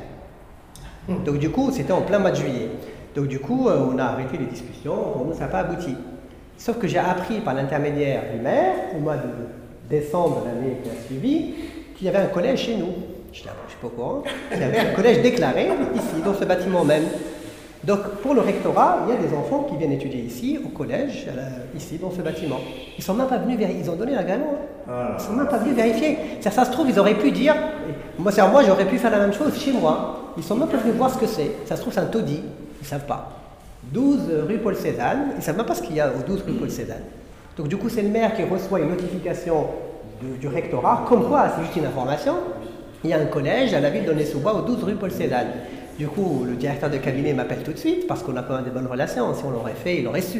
Donc du coup, c'était en plein mois de juillet. Donc du coup, on a arrêté les discussions, pour nous ça n'a pas abouti. Sauf que j'ai appris par l'intermédiaire du maire, au mois de décembre de l'année qui a suivi, qu'il y avait un collège chez nous. Je ne suis pas au courant. Il y avait un collège déclaré ici, dans ce bâtiment même. Donc pour le rectorat, il y a des enfants qui viennent étudier ici, au collège, ici, dans ce bâtiment. Ils ne sont même pas venus vérifier, ils ont donné l'agrément. Ils ne sont même pas venus vérifier. Ça, ça se trouve, ils auraient pu dire, moi, c'est moi j'aurais pu faire la même chose chez moi. Ils ne sont même pas venus voir ce que c'est. Ça se trouve, c'est un taudis. Ils ne savent pas. douze rue Paul Cézanne, ils ne savent même pas ce qu'il y a au douze rue Paul Cézanne. Donc du coup, c'est le maire qui reçoit une notification de, du rectorat, comme quoi, c'est juste une information, il y a un collège à la ville d'Aulnay-sous-Bois au douze rue Paul Cézanne. Du coup, le directeur de cabinet m'appelle tout de suite, parce qu'on a quand même des bonnes relations, si on l'aurait fait, il aurait su.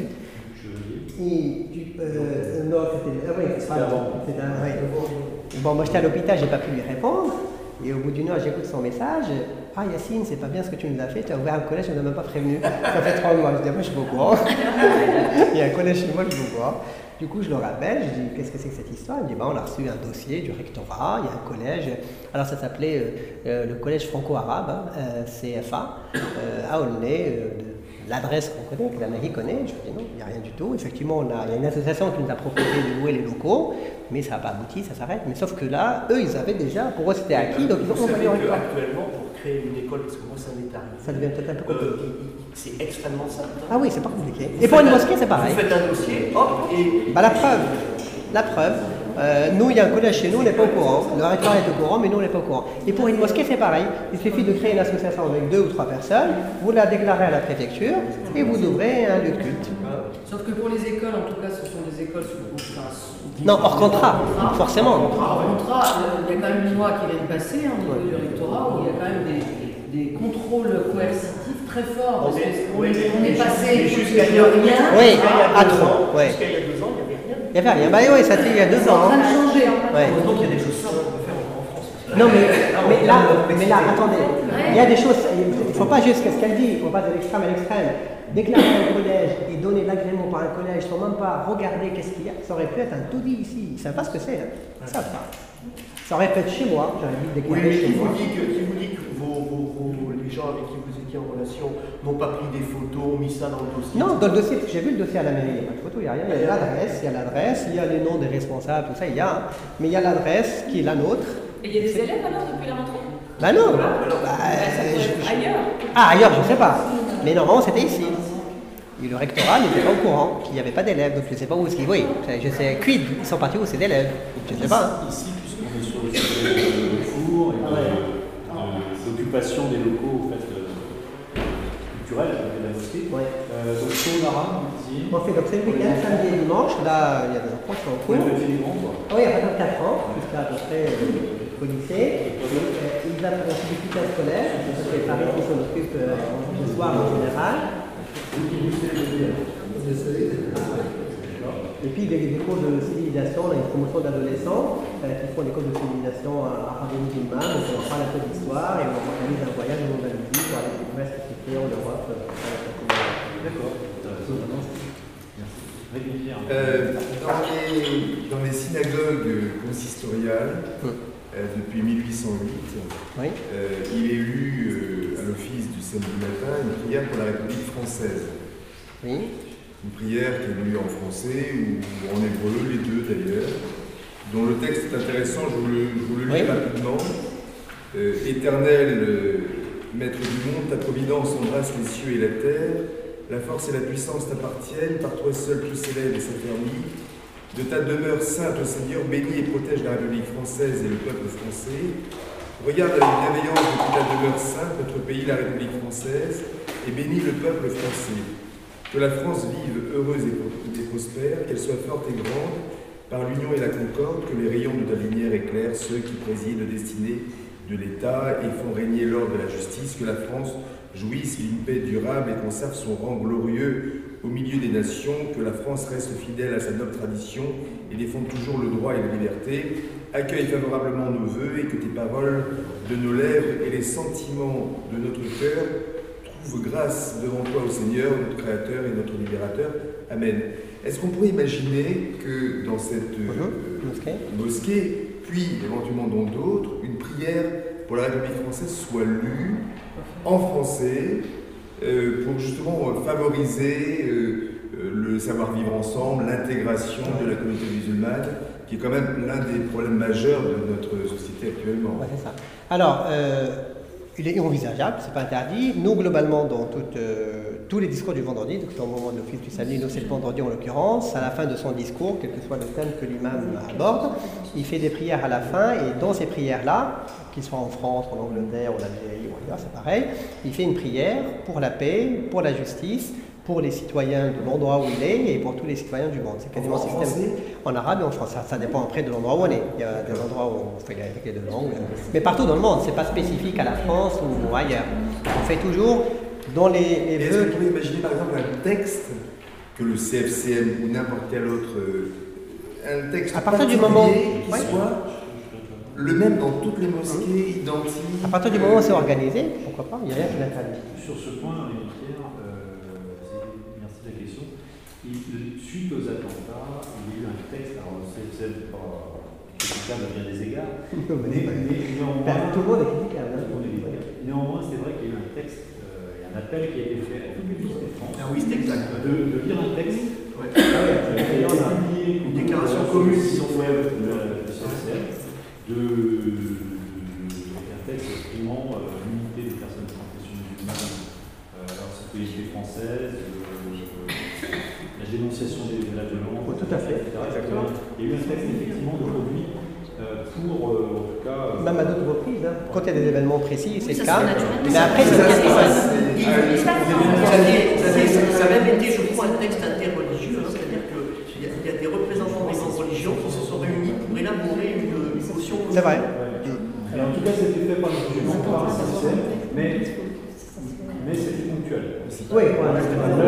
Et, euh, non, c'était... Ah oui, c'est pas avant. Oui. Bon, moi j'étais à l'hôpital, j'ai pas pu lui répondre. Et au bout d'une heure, j'écoute son message. Ah Yacine, c'est pas bien ce que tu nous as fait, tu as ouvert un collège, on ne m'a même pas prévenu. Ça fait trois mois. Je dis, moi je suis au courant. Il y a un collège chez moi, je suis au courant. Du coup, je le rappelle, je dis, qu'est-ce que c'est que cette histoire? Il me dit, bah, on a reçu un dossier du rectorat, il y a un collège. Alors ça s'appelait euh, euh, le collège franco-arabe, hein, euh, C F A, euh, à Aulnay, euh, l'adresse qu'on connaît, que la mairie connaît. Je dis non, il n'y a rien du tout. Effectivement, on a, il y a une association qui nous a proposé de louer les locaux, mais ça n'a pas abouti, ça s'arrête. Mais sauf que là, eux, ils avaient déjà, pour eux, c'était acquis, donc ils ont envoyé en rectorat. Actuellement, pour créer une école, parce que moi, ça m'est arrivé. Ça devient peut-être un peu compliqué. Euh, c'est extrêmement simple. Hein. Ah oui, c'est pas compliqué. Vous et pour une un, mosquée, c'est pareil. Vous faites un dossier, hop, et... Bah, la preuve, la preuve. Euh, nous, il y a un collège chez nous, on n'est pas au courant. Le rectorat est au courant, mais nous, on n'est pas au courant. Et pour une mosquée, c'est pareil. Il suffit de créer une association avec deux ou trois personnes, vous la déclarez à la préfecture et vous ouvrez un lieu de culte. Sauf que pour les écoles, en tout cas, ce sont des écoles sous contrat. Non, hors contrat, forcément. Hors contrat, euh, il y a quand même une loi qui vient de passer hein, au niveau du rectorat où il y a quand même des, des contrôles coercitifs très forts. Parce qu'on oui, on est passé jusqu'à il y a rien. Oui, à trop. Oui. Jusqu'à il y a deux ans, il n'y avait rien. Il n'y avait rien. Bah oui, ça fait il y a deux C'est ans. en train de changer. Ouais. Heureusement qu'il y a des choses simples qu'on peut faire en France. Non, mais, mais, là, mais là, attendez. Il y a des choses, il ne faut pas juste ce qu'elle dit, il faut pas de l'extrême à l'extrême. Déclarer un collège et donner l'agrément par un collège sans même pas regarder qu'est-ce qu'il y a, ça aurait pu être un taudis ici. Ils ne savent pas ce que c'est. Hein. Ils ne savent pas. Ça aurait pu être chez moi, j'aurais dit déclarer oui, mais chez qui moi. vous dit que, qui vous dit que vos, vos, vos, les gens avec qui vous étiez en relation n'ont pas pris des photos, mis ça dans le dossier? Non, dans le dossier, j'ai vu le dossier à la mairie, il n'y a pas de photo, il n'y a rien. Il y a l'adresse, il y a l'adresse, il y a les noms des responsables, tout ça, il y a. Hein. Mais il y a l'adresse qui est la nôtre. Et il y a des élèves alors depuis la rentrée? Bah non. Bah, euh, je, je... Ailleurs. Ah, ailleurs, je ne sais pas. Mais normalement, c'était ici. Et le rectorat n'était pas au courant qu'il n'y avait pas d'élèves, donc je ne sais pas où est-ce qu'ils... Oui, je sais, quid, ils sont partis où c'est d'élèves. Je ne sais pas. Hein. Ici, puisqu'on est sur le sujet de four et de, de l'occupation des locaux en fait, euh, culturels de la mosquée, ouais. euh, donc sur Nara, on dit... On fait donc c'est le week-end, samedi et dimanche, là il y a des enfants qui sont en cours. Oui, il y a des grands, quoi. Ah oui, à partir de quatre ans, jusqu'à à peu près euh, au lycée. Euh, ils ont aussi du soutien scolaire, ça c'est Paris qui s'en occupe euh, le soir en général. Et puis des, des cours de civilisation, là, une promotion d'adolescents euh, qui font des cours de civilisation arabe et musulmane, donc on parle un peu d'histoire et on organise un voyage au Mongolie pour aller découvrir ce qui se fait en Europe. D'accord. Euh, dans, les, dans les synagogues consistoriales, euh, depuis mille huit cent huit, oui. euh, il est lu euh, à l'office du samedi matin une prière pour la République française. Oui. Une prière qui est lue en français ou en hébreu, les deux d'ailleurs, dont le texte est intéressant, je vous le, je vous le lis oui. rapidement. Euh, Éternel, euh, Maître du monde, ta providence embrasse les cieux et la terre. La force et la puissance t'appartiennent, par toi seul tout s'élève et s'affermit. De ta demeure sainte, au Seigneur, bénis et protège la République française et le peuple français. Regarde avec bienveillance depuis ta demeure sainte, notre pays, la République française, et bénis le peuple français. Que la France vive heureuse et prospère, qu'elle soit forte et grande, par l'union et la concorde, que les rayons de ta lumière éclairent ceux qui président le destiné de l'État et font régner l'ordre et la justice, que la France jouisse d'une paix durable et conserve son rang glorieux au milieu des nations, que la France reste fidèle à sa noble tradition et défende toujours le droit et la liberté, accueille favorablement nos vœux et que tes paroles de nos lèvres et les sentiments de notre cœur trouvent grâce devant toi, ô Seigneur, notre Créateur et notre Libérateur. Amen. Est-ce qu'on pourrait imaginer que dans cette euh, mosquée. mosquée, puis éventuellement dans d'autres, une prière pour la République française soit lue en français euh, pour justement euh, favoriser euh, euh, le savoir-vivre ensemble, l'intégration de la communauté musulmane, qui est quand même l'un des problèmes majeurs de notre société actuellement. Ouais, c'est ça. Alors, euh, il est envisageable, c'est pas interdit. Nous, globalement, dans toute, euh, tous les discours du vendredi, donc c'est au moment de l'office du samedi, nous c'est le vendredi en l'occurrence, à la fin de son discours, quel que soit le thème que l'imam aborde, il fait des prières à la fin, et dans ces prières-là, qu'ils soient en France, en Angleterre, en Algérie ou ailleurs, c'est pareil, il fait une prière pour la paix, pour la justice, pour les citoyens de l'endroit où il est et pour tous les citoyens du monde. C'est quasiment en système. En arabe et en français. Ça, ça dépend après de l'endroit où on est. Il y a des endroits où on fait les deux langues. Mais partout dans le monde, c'est pas spécifique à la France ou ailleurs. On fait toujours dans les, les vœux. Est-ce que vous pouvez imaginer par exemple un texte que le C F C M ou n'importe quel autre, un texte à partir du moment qui ouais. soit le même dans toutes les mosquées, identiques. À partir du moment où c'est organisé, pourquoi pas, il n'y a rien qui l'interdit. Sur ce point, Pierre, merci de la question. Il, suite aux attentats, il y a eu un texte, alors c'est pas critiquable à bien des égards, mais, mais néanmoins, tout le monde est critiquable. Néanmoins, c'est vrai qu'il y a eu un texte, euh, il y a un appel qui a été fait à toute l'Université de France. Ah oui, c'est exact. De, de lire un texte. Ouais. Ah oui, et on a publié une déclaration commune sur le web de la C F C M de un texte exprimant euh, l'unité des personnes de confession musulmane, euh, leur citoyenneté française, euh, la dénonciation des, de la violence, oh, tout à fait. et cetera, et cetera. Il y a eu un texte effectivement de produit euh, pour, euh, en tout cas... Euh, même à d'autres reprises, hein. Quand il y a des événements précis, c'est oui, le cas. Mais après, c'est ça a même été, je crois, un texte interreligieux, hein, c'est-à-dire qu'il y, y a des représentants des grandes religions qui se sont réunis pour élaborer une, une motion. C'est vrai. Et en tout cas, c'était fait par les musulmans, par la C C M, mais, mais c'était ponctuel. Oui, voilà.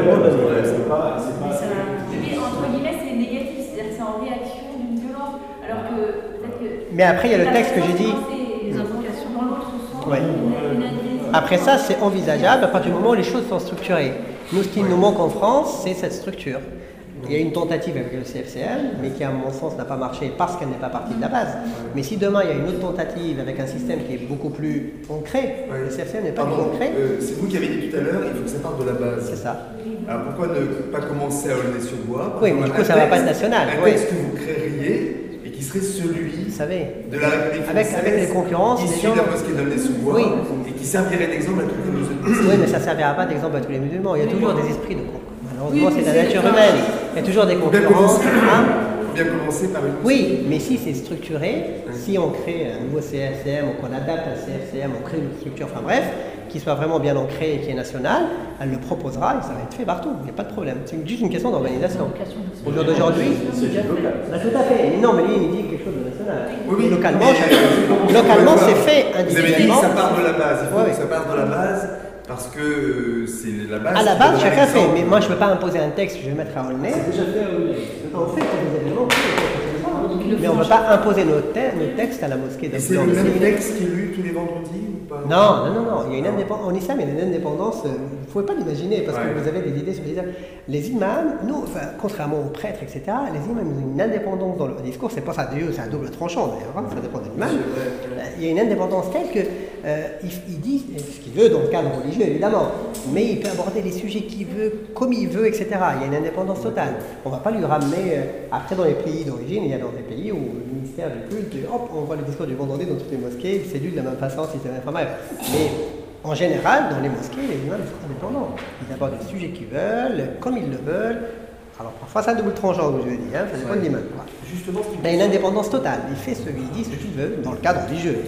C'est pas... Mais entre guillemets, c'est négatif, c'est-à-dire que c'est en réaction d'une violence, alors que peut-être que... Mais après, il y a le texte que j'ai dit... Les invocations dans l'autre sens, ouais. une, une Après ça, c'est envisageable à partir du moment où les choses sont structurées. Nous, ce qui nous manque en France, c'est cette structure. Il y a eu une tentative avec le C F C M, mais qui, à mon sens, n'a pas marché parce qu'elle n'est pas partie de la base. Mais si demain, il y a une autre tentative avec un système qui est beaucoup plus ancré, ouais. Le C F C M n'est pas Pardon, ancré. Euh, c'est vous qui avez dit tout à l'heure, il faut que ça parte de la base. C'est ça. Alors pourquoi ne pas commencer à Aulnay-sur-Bois? Oui, mais du coup, ça ne va pas être national. Un oui. texte que vous créeriez et qui serait celui vous savez, de la République avec, française, avec les concurrences, issu les gens... de la mosquée d'Aulnay-sous-Bois, oui. et qui servirait d'exemple à tous les musulmans. Oui, mais ça ne servira pas d'exemple à tous les musulmans. Il y a toujours des esprits de concurrence. Malheureusement, c'est la nature humaine. Il y a toujours des concurrences. Il faut bien commencer par une... Oui, mais si c'est structuré, si on crée un nouveau C F C M ou qu'on adapte un C F C M, on crée une structure, enfin bref, qui soit vraiment bien ancrée et qui est nationale, elle le proposera et ça va être fait partout. Il n'y a pas de problème. C'est juste une question d'organisation. Au jour d'aujourd'hui, c'est local. Bah, tout à fait. Mais non, mais lui, il dit quelque chose de national. Oui, oui. Localement, localement c'est fait individuellement. Vous avez dit que ça part de la base. Il faut ouais, que ça parte de la base. Parce que c'est la base. À la base, chacun fait, mais moi je ne peux pas imposer un texte, je vais mettre à Aulnay. C'est déjà fait à Aulnay. En fait, c'est des événements. Mais on ne peut pas imposer nos, te nos textes à la mosquée. Et c'est le même texte qui est lu tous les vendredis ou pas? Non, non, non, non. Il y a une indépendance. En islam, il y a une indépendance. Vous ne pouvez pas l'imaginer parce ouais. que vous avez des idées sur les imams. Les imams, nous, enfin, contrairement aux prêtres, et cetera, les imams ont une indépendance dans leur discours. C'est pas ça, Dieu, c'est un double tranchant d'ailleurs. Hein, ça dépend de l'imam. Il y a une indépendance telle que euh, il, il dit ce qu'il veut dans le cadre religieux, évidemment, mais il peut aborder les sujets qu'il veut, comme il veut, et cetera. Il y a une indépendance totale. On ne va pas lui ramener. Euh, après, dans les pays d'origine, il y a dans des pays où le ministère du culte, hop, on voit le discours du vendredi dans toutes les mosquées, c'est lu de la même façon, si c'est enfin bref. Mais en général, dans les mosquées, les imams sont indépendants. Ils abordent les sujets qu'ils veulent, comme ils le veulent. Alors parfois c'est un double tranchant, je veux dire, hein, ça dépend de l'imam. Justement, il a une indépendance totale, il fait ce qu'il dit, ce qu'il veut, dans le cadre religieux.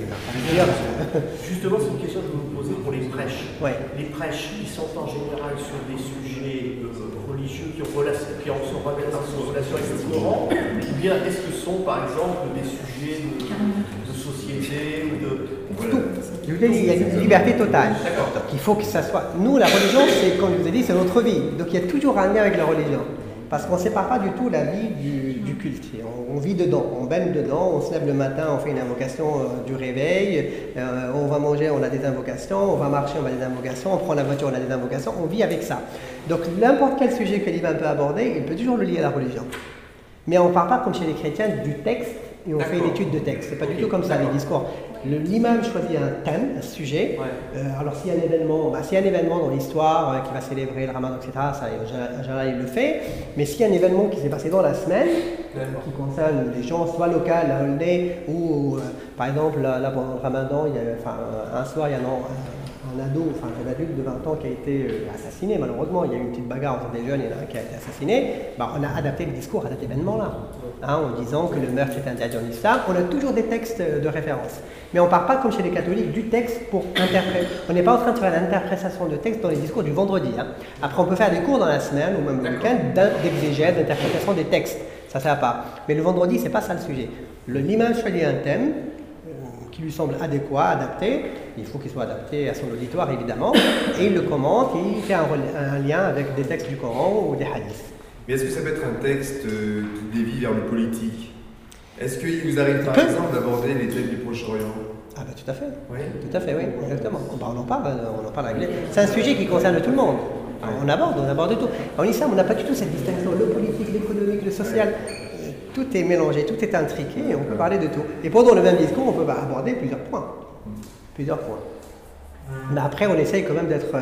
Justement, c'est une question que vous me posez pour les prêches. Ouais. Les prêches, ils sont en général sur des sujets euh, religieux qui, ont relation, qui en sont en relation avec le Coran, ou bien est-ce que ce sont par exemple des sujets de, de société ou de... Tout. Je vous ai dit, il y a une liberté totale. Donc il faut que ça soit... Nous, la religion, c'est, comme je vous ai dit, c'est notre vie. Donc il y a toujours un lien avec la religion. Parce qu'on ne sépare pas du tout la vie du, du culte. On, on vit dedans, on baigne dedans, on se lève le matin, on fait une invocation euh, du réveil, euh, on va manger, on a des invocations, on va marcher, on a des invocations, on prend la voiture, on a des invocations, on vit avec ça. Donc n'importe quel sujet que l'imam peut aborder, il peut toujours le lier à la religion. Mais on ne part pas comme chez les chrétiens du texte et on fait une étude de texte. C'est pas okay. du tout comme ça les discours. L'imam choisit un thème, un sujet. Ouais. Euh, alors s'il y a un événement, bah, s'il y a un événement dans l'histoire euh, qui va célébrer le Ramadan, et cetera, ça, en général, il le fait. Mais s'il y a un événement qui s'est passé dans la semaine, qui concerne les gens, soit locales, à Aulnay, ou euh, par exemple, là, là pendant le Ramadan, il y a, enfin, un soir, il y a un, un ado, enfin un adulte de vingt ans qui a été euh, assassiné, malheureusement. Il y a eu une petite bagarre entre des jeunes, il y en a un qui a été assassiné. Bah, on a adapté le discours à cet événement-là, hein, en disant que le meurtre est interdit en islam. On a toujours des textes de référence. Mais on ne part pas comme chez les catholiques du texte pour interpréter. On n'est pas en train de faire l'interprétation de texte dans les discours du vendredi. Hein. Après, on peut faire des cours dans la semaine ou même le week-end d'exégèse, d'interprétation des textes. Ça, ça va pas. Mais le vendredi, c'est pas ça le sujet. L'imam choisit un thème euh, qui lui semble adéquat, adapté. Il faut qu'il soit adapté à son auditoire, évidemment. Et il le commente et il fait un, un lien avec des textes du Coran ou des hadiths. Mais est-ce que ça peut être un texte euh, qui dévie vers le politique ? Est-ce qu'il vous arrive par exemple d'aborder les thèmes du Proche-Orient? Ah bah tout à fait. Oui. Tout à fait, oui, exactement. On en parle, on en parle avec. C'est un sujet qui concerne tout le monde. On aborde, on aborde tout. En islam, on n'a pas du tout cette distinction, le politique, l'économique, le social. Tout est mélangé, tout est intriqué et on peut parler de tout. Et pendant le même discours, on peut aborder plusieurs points. Plusieurs points. Mais après, on essaye quand même d'être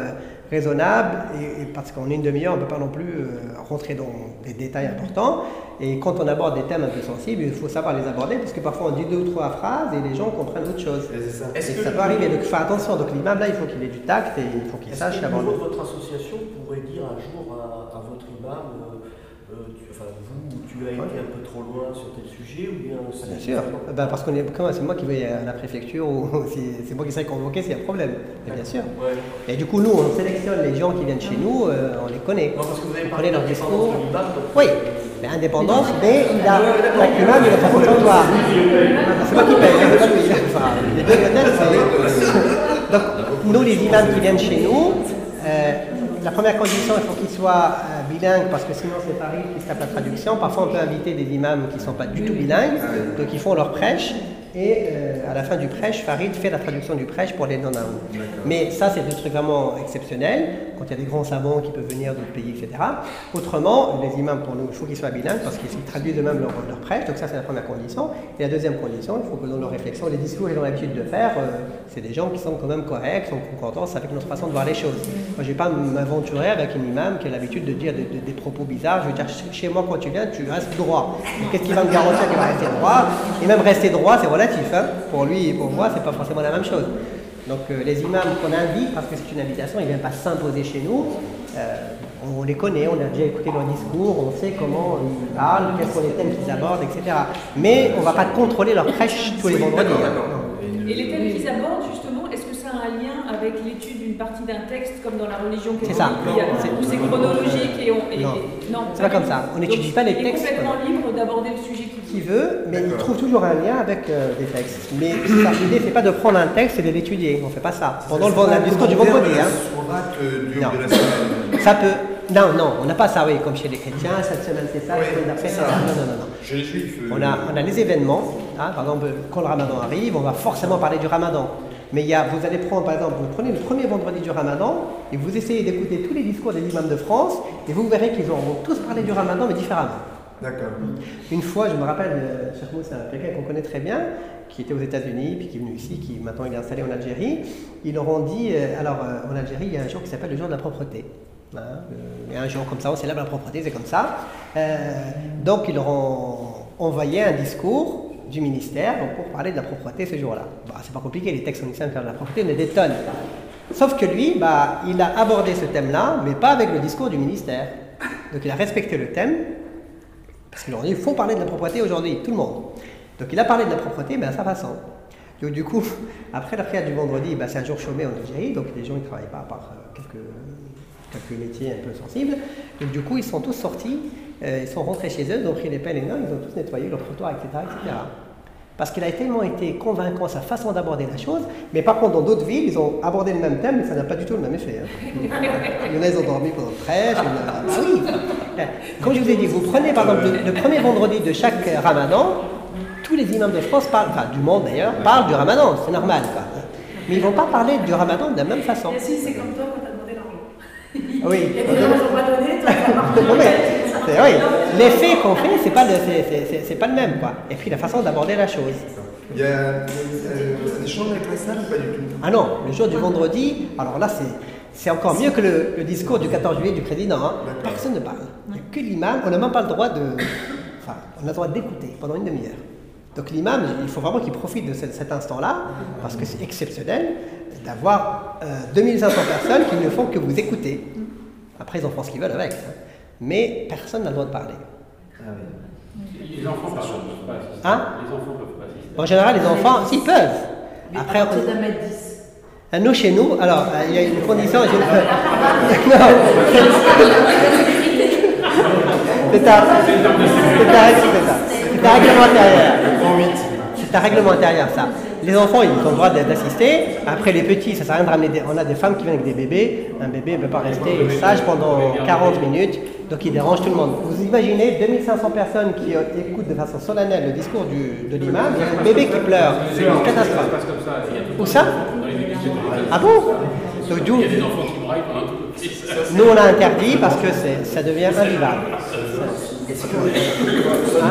raisonnable, et, et parce qu'en une demi-heure, on ne peut pas non plus euh, rentrer dans des détails importants. Et quand on aborde des thèmes un peu sensibles, il faut savoir les aborder, parce que parfois on dit deux ou trois phrases et les gens comprennent autre chose. Et ça, et ça peut arriver, donc faire attention. Donc l'imam, là, il faut qu'il ait du tact et il faut qu'il sache aborder. Est-ce que votre association pourrait dire un jour à, à votre imam, euh, euh, tu, enfin vous, tu as été ouais. un peu trop loin sur tel sujet, ou bien... Bien sûr, ben, parce que c'est moi qui vais à la préfecture, ou c'est moi qui serai convoqué s'il y a un problème, mais bien sûr. Ouais. Et du coup, nous, on sélectionne les gens qui viennent chez nous, euh, on les connaît. Non, parce que vous avez on connaît leur discours. De oui, mais indépendance, mais il a l'imam, il a pas contentoire. C'est moi qui paye, c'est pas lui. Enfin, les deux modèles, c'est... Donc, nous, les imams qui viennent chez nous, euh, la première condition, il faut qu'ils soient euh, bilingues, parce que sinon c'est Paris qui se tape la traduction. Parfois, on peut inviter des imams qui ne sont pas du tout bilingues, donc ils font leur prêche. Et euh, à la fin du prêche, Farid fait la traduction du prêche pour les non-naous. Mais ça, c'est des trucs vraiment exceptionnels, quand il y a des grands savants qui peuvent venir d'autres pays, et cetera. Autrement, les imams, pour nous, il faut qu'ils soient bilingues, parce qu'ils traduisent eux-mêmes leur, leur prêche. Donc ça, c'est la première condition. Et la deuxième condition, il faut que dans leur réflexion, les discours qu'ils ont l'habitude de faire, euh, c'est des gens qui sont quand même corrects, sont en concordance avec notre façon de voir les choses. Moi, je ne vais pas m'aventurer avec un imam qui a l'habitude de dire des, des, des propos bizarres. Je veux dire, chez moi, quand tu viens, tu restes droit. Qu'est-ce qui va me garantir qu'il va rester droit? Et même rester droit, c'est relatif. Hein. Pour lui et pour moi, c'est pas forcément la même chose. Donc euh, les imams qu'on invite, parce que c'est une invitation, ils ne viennent pas s'imposer chez nous. Euh, on les connaît, on a déjà écouté leurs discours, on sait comment ils parlent, quels sont les thèmes qu'ils abordent, et cetera. Mais on ne va pas contrôler leur prêche tous les vendredis. Et les thèmes qu'ils abordent, justement, est-ce que ça a un lien avec l'étude d'une partie d'un texte, comme dans la religion catholique? C'est ça. Où c'est chronologique et on... Et, non, et, non c'est pas comme ça. On n'étudie pas les textes. Il est complètement libre d'aborder le sujet qu'il veut, mais il trouve toujours un lien avec euh, des textes. Mais l'idée, c'est pas de prendre un texte et de l'étudier. On ne fait pas ça. Pendant le discours du vendredi. Hein. Non. Ça peut... Non, non, on n'a pas ça, oui, comme chez les chrétiens, cette semaine c'est ça, la semaine d'après c'est ça. Non, non, non, non. Chez les juifs. On a, on a les événements, hein, par exemple, quand le ramadan arrive, on va forcément parler du ramadan. Mais il y a, vous allez prendre, par exemple, vous prenez le premier vendredi du ramadan et vous essayez d'écouter tous les discours des imams de France et vous verrez qu'ils auront tous parlé du ramadan, mais différemment. D'accord. Une fois, je me rappelle, euh, Cheikh Moussa, quelqu'un qu'on connaît très bien, qui était aux États-Unis, puis qui est venu ici, qui maintenant il est installé en Algérie, ils leur ont dit, euh, alors euh, en Algérie, il y a un jour qui s'appelle le jour de la propreté. Hein, euh, et un jour comme ça, on célèbre la propreté, c'est comme ça. Euh, donc ils leur ont envoyé un discours du ministère pour parler de la propreté ce jour-là. Bah, c'est pas compliqué, les textes en islam de la propreté, on est des tonnes. Sauf que lui, bah, il a abordé ce thème-là, mais pas avec le discours du ministère. Donc il a respecté le thème, parce qu'ils leur ont dit, il faut parler de la propreté aujourd'hui, tout le monde. Donc il a parlé de la propreté, mais à sa façon. Donc du coup, après la prière du vendredi, bah, c'est un jour chômé en Algérie, donc les gens ne travaillent pas à part euh, quelques... quelques métiers un peu sensibles. Donc du coup, ils sont tous sortis, euh, ils sont rentrés chez eux, ils ont pris les pelles et non, ils ont tous nettoyé leur trottoir, et cetera, et cetera. Parce qu'il a tellement été convaincant sa façon d'aborder la chose, mais par contre, dans d'autres villes, ils ont abordé le même thème, mais ça n'a pas du tout le même effet. Hein. Il y en a, ils ont dormi pendant le prêche. Ah oui. Comme je vous ai dit, vous prenez par exemple le, le premier vendredi de chaque ramadan, tous les imams de France parlent, enfin du monde d'ailleurs, parlent du ramadan, c'est normal. Quoi. Mais ils ne vont pas parler du ramadan de la même façon. Et si c'est comme toi quand tu as demandé l'argent. Oui. Il y a des gens qui n'ont pas donné, toi tu as marqué. Oui, l'effet qu'on fait, c'est pas, le, c'est, c'est pas le même, quoi. Et puis la façon d'aborder la chose. Il y a euh, des choses avec la salle ou pas du tout? Ah non, le jour du vendredi, alors là c'est, c'est encore mieux que le, le discours du quatorze juillet du président. Hein. Personne ne parle. Il n'y a que l'imam, on n'a même pas le droit de. Enfin, on a le droit d'écouter pendant une demi-heure. Donc l'imam, il faut vraiment qu'il profite de cet, cet instant-là, parce que c'est exceptionnel d'avoir euh, deux mille cinq cents personnes qui ne font que vous écouter. Après, ils en font ce qu'ils veulent avec. Hein. Mais personne n'a le droit de parler. Ah oui. Les enfants par contre ne peuvent pas assister. Hein? Les enfants peuvent pas assister. En général, les enfants, s'ils peuvent. Mais après, à partir d'un mètre dix. À nous, chez nous, alors, il y a une condition. Je... non, c'est un, c'est un règlement intérieur. C'est un règlement intérieur, ça. Les enfants, ils ont le droit d'assister. Après, les petits, ça ne sert à rien de ramener des... On a des femmes qui viennent avec des bébés. Un bébé ne peut pas rester sage pendant quarante minutes. Donc, il dérange tout le monde. Vous imaginez deux mille cinq cents personnes qui écoutent de façon solennelle le discours du, de l'imam. Il y a un bébé qui pleure. C'est une catastrophe. Où ça? Ah bon? Donc, il y a des enfants qui braillent pendant tout. Nous, on a interdit parce que ça devient invivable. Est-ce que vous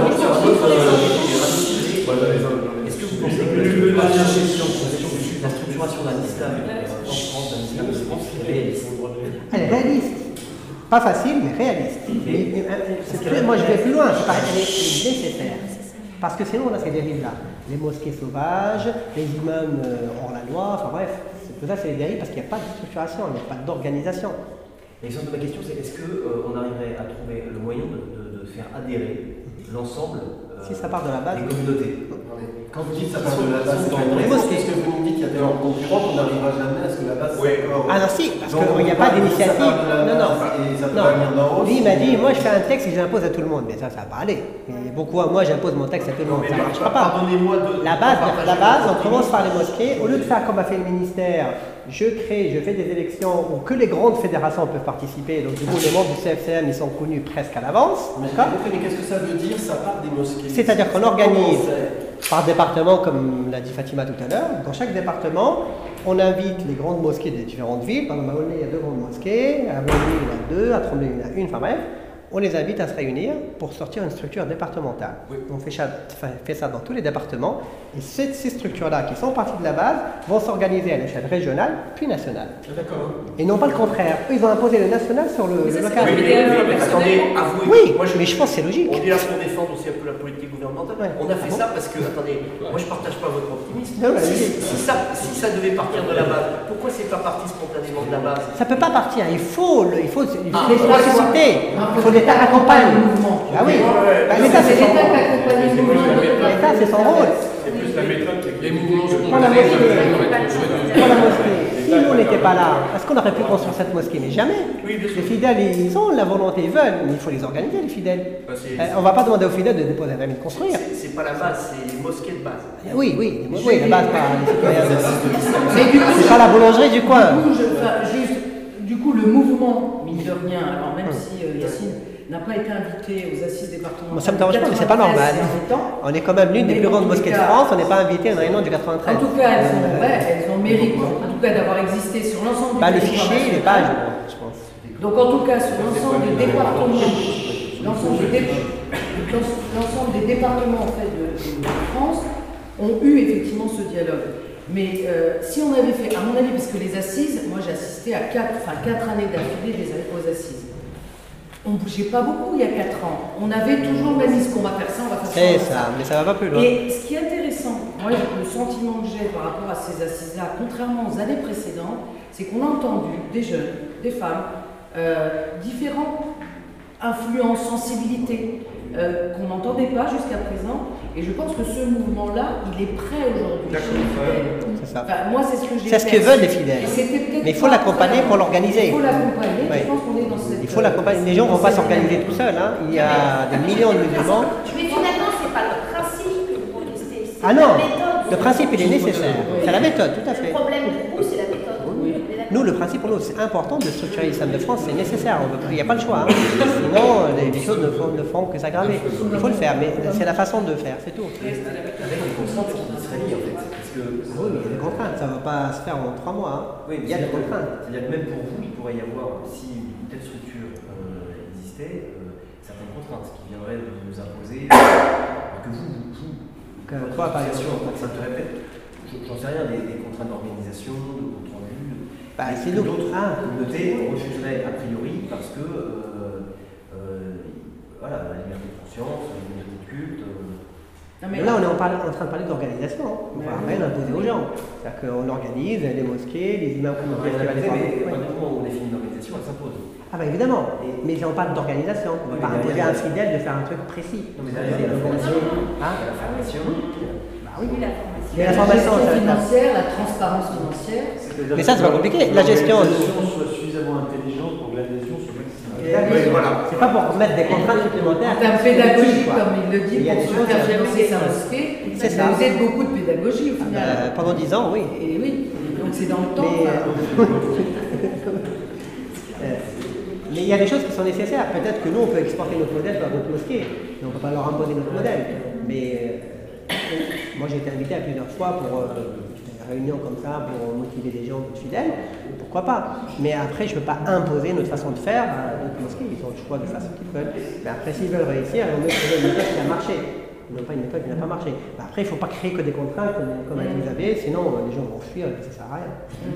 pensez que la question de l'instruction structuration d'un islam en France, d'un islam de France, est réaliste. Elle est réaliste. Pas facile, mais réaliste. Mais, mais, c'est plus, moi, je vais plus loin. C'est pas, elle est nécessaire. Parce que sinon, on a ces dérives-là. Les mosquées sauvages, les imams euh, hors la loi, enfin bref. Tout ça, c'est les dérives parce qu'il n'y a pas de structuration, il n'y a pas d'organisation. L'exemple de ma question, c'est est-ce qu'on euh, arriverait à trouver le moyen de, de, de faire adhérer l'ensemble euh, si ça part de la base, des communautés? Quand vous dites ça part de la base, dans les mosquées, est-ce que vous me dites qu'il y a tellement de concurrents qu'on n'arrivera jamais à ce que la base oui. soit... Ah non, si, parce qu'il n'y a pas d'initiative. Non, non. Et ça peut non. venir d'en haut. Lui, il m'a dit, moi je fais un texte et j'impose à tout le monde. Mais ça, ça va pas aller. Et beaucoup, moi j'impose mon texte à tout le monde. Ça ne marchera pas. Pardonnez-moi de... La base, la base, on commence par les mosquées. Au lieu de faire comme a fait le ministère, je crée, je fais des élections où que les grandes fédérations peuvent participer. Donc du coup, les membres du C F C M, ils sont connus presque à l'avance. Mais qu'est-ce que ça veut dire, ça part des mosquées? C'est-à-dire qu'on organise par département, comme l'a dit Fatima tout à l'heure. Dans chaque département, on invite les grandes mosquées des différentes villes. Par exemple, à Aulnay, il y a deux grandes mosquées. À Aulnay, il y en a deux. À Tremblay, il y en a une. Enfin bref. On les invite à se réunir pour sortir une structure départementale. Oui. On fait ça, fait ça dans tous les départements. Et ces, ces structures-là, qui sont parties de la base, vont s'organiser à l'échelle régionale, puis nationale. D'accord. Et non pas le contraire. Eux, ils ont imposé le national sur le, le local. Oui, mais, mais, mais attendez, avouez. Oui, moi, je, mais je pense que c'est logique. On est là pour défendre aussi un peu la politique gouvernementale. Ouais. On a fait ah bon ça parce que, attendez, moi je ne partage pas votre optimisme. Non, si, si, ça, si ça devait partir de la base, pourquoi c'est pas parti spontanément de la base? Ça ne peut pas partir. Il faut, le, il faut, il faut ah, les solliciter. Il faut l'État accompagne. Ah oui, bah, l'État c'est son rôle. L'État c'est son rôle. C'est plus la méthode que les mouvements pour la mosquée. Pour la mosquée. Si nous on n'était pas là, est-ce qu'on aurait pu construire cette mosquée? Mais jamais. Les fidèles, ils ont la volonté, ils veulent, mais il faut les organiser, les fidèles. Bah, on ne va pas demander aux fidèles de déposer un permis de construire. C'est pas la base, c'est les mosquées de base. Oui, oui, oui, la base par les citoyens. C'est pas la boulangerie du coin. Du coup, le mouvement, mine de rien, alors même si euh, Yacine n'a pas été invité aux assises départementales. Ça ne me dérange pas, mais c'est pas normal. On est quand même l'une des plus grandes mosquées de France, on n'est pas invité à une réunion du quatre-vingt-treize. En tout cas, elles ont, ouais, elles ont mérité, en tout cas, d'avoir existé sur l'ensemble bah, du le fichier, il n'est pas à jour, je pense. Donc en tout cas, sur l'ensemble des départements, l'ensemble des, dé... des départements en fait, de, de France ont eu effectivement ce dialogue. Mais euh, si on avait fait, à mon avis, parce que les assises, moi j'ai assisté à quatre, enfin, quatre années d'affilée aux assises. On ne bougeait pas beaucoup il y a quatre ans. On avait toujours le même discours, on va faire ça, on va faire ça. C'est ça, mais ça va pas plus loin. Et ce qui est intéressant, moi le sentiment que j'ai par rapport à ces assises-là, contrairement aux années précédentes, c'est qu'on a entendu des jeunes, des femmes, euh, différentes influences, sensibilités, euh, qu'on n'entendait pas jusqu'à présent. Et je pense que ce mouvement-là, il est prêt aujourd'hui. C'est ça. Enfin, moi, c'est ce que j'ai C'est ce que veulent les fidèles. Mais il faut l'accompagner pour l'organiser. Il faut l'accompagner. Ouais. Je pense qu'on est dans cette. Il faut l'accompagner. Les gens ne vont pas s'organiser tout seuls. Hein. Il y a des millions de musulmans. Mais finalement, ce n'est pas le principe que vous protestez. Ah non, le principe, il est nécessaire. C'est la méthode, tout à fait. Le problème pour vous, c'est la méthode. Nous, le principe pour nous, c'est important de structurer l'islam de France, c'est nécessaire. Il n'y a pas le choix. Hein. Sinon, les choses ne font, ne font que s'aggraver. Il faut le faire, mais c'est la façon de faire, c'est tout. Avec des contraintes qui seraient liées en fait. Parce que, oui, il y a des contraintes, ça ne va pas se faire en trois mois. Hein. Oui, il y a des contraintes. C'est-à-dire que même pour vous, il pourrait y avoir, si une telle structure euh, existait, euh, certaines contraintes qui viendraient de nous imposer, que vous, vous, que, quoi par exemple, ça te répète, j'en sais rien, des, des contraintes d'organisation, de compte rendu. Bah, c'est nous. D'autres ah. communautés refuseraient a priori parce que euh, euh, voilà, la liberté de conscience, la liberté de culte. Euh... Non, mais là, on est en, parle, en train de parler d'organisation. Hein. On ne va rien imposer aux gens. C'est-à-dire qu'on organise les mosquées, les imams qu'on organise. Mais à partir du moment où on définit une organisation, elle s'impose. Ah, bah évidemment. Et, mais on parle d'organisation. On ne va pas imposer à un fidèle de faire un truc précis. Non, mais derrière, il y a la formation. Ah, la formation. Bah oui, la formation. Mais la formation financière, la transparence financière. Mais ça, c'est pas compliqué. La gestion. Que l'adhésion soit suffisamment intelligente pour que l'adhésion soit maximale. Oui, voilà. C'est pas pour mettre des contraintes supplémentaires. En termes pédagogiques, comme il le dit, pour se faire financer sa mosquée, c'est ça. Vous êtes beaucoup de pédagogie au final. Euh, pendant dix ans, oui. Et oui, donc c'est dans le temps. Mais, euh, mais il y a des choses qui sont nécessaires. Peut-être que nous, on peut exporter notre modèle vers d'autres mosquées. Mais on ne peut pas leur imposer notre modèle. Mais euh, moi, j'ai été invité à plusieurs fois pour euh, des réunions comme ça, pour motiver des gens fidèles. Pourquoi pas? Mais après, je ne peux pas imposer notre façon de faire à d'autres mosquées. Ils ont le choix de faire ce qu'ils veulent. Mais après, s'ils veulent réussir, on met une méthode qui a marché. Ils n'ont pas une méthode qui n'a pas marché. Mais après, il ne faut pas créer que des contraintes comme a dit Isabelle, sinon les gens vont fuir et ça ne sert à rien.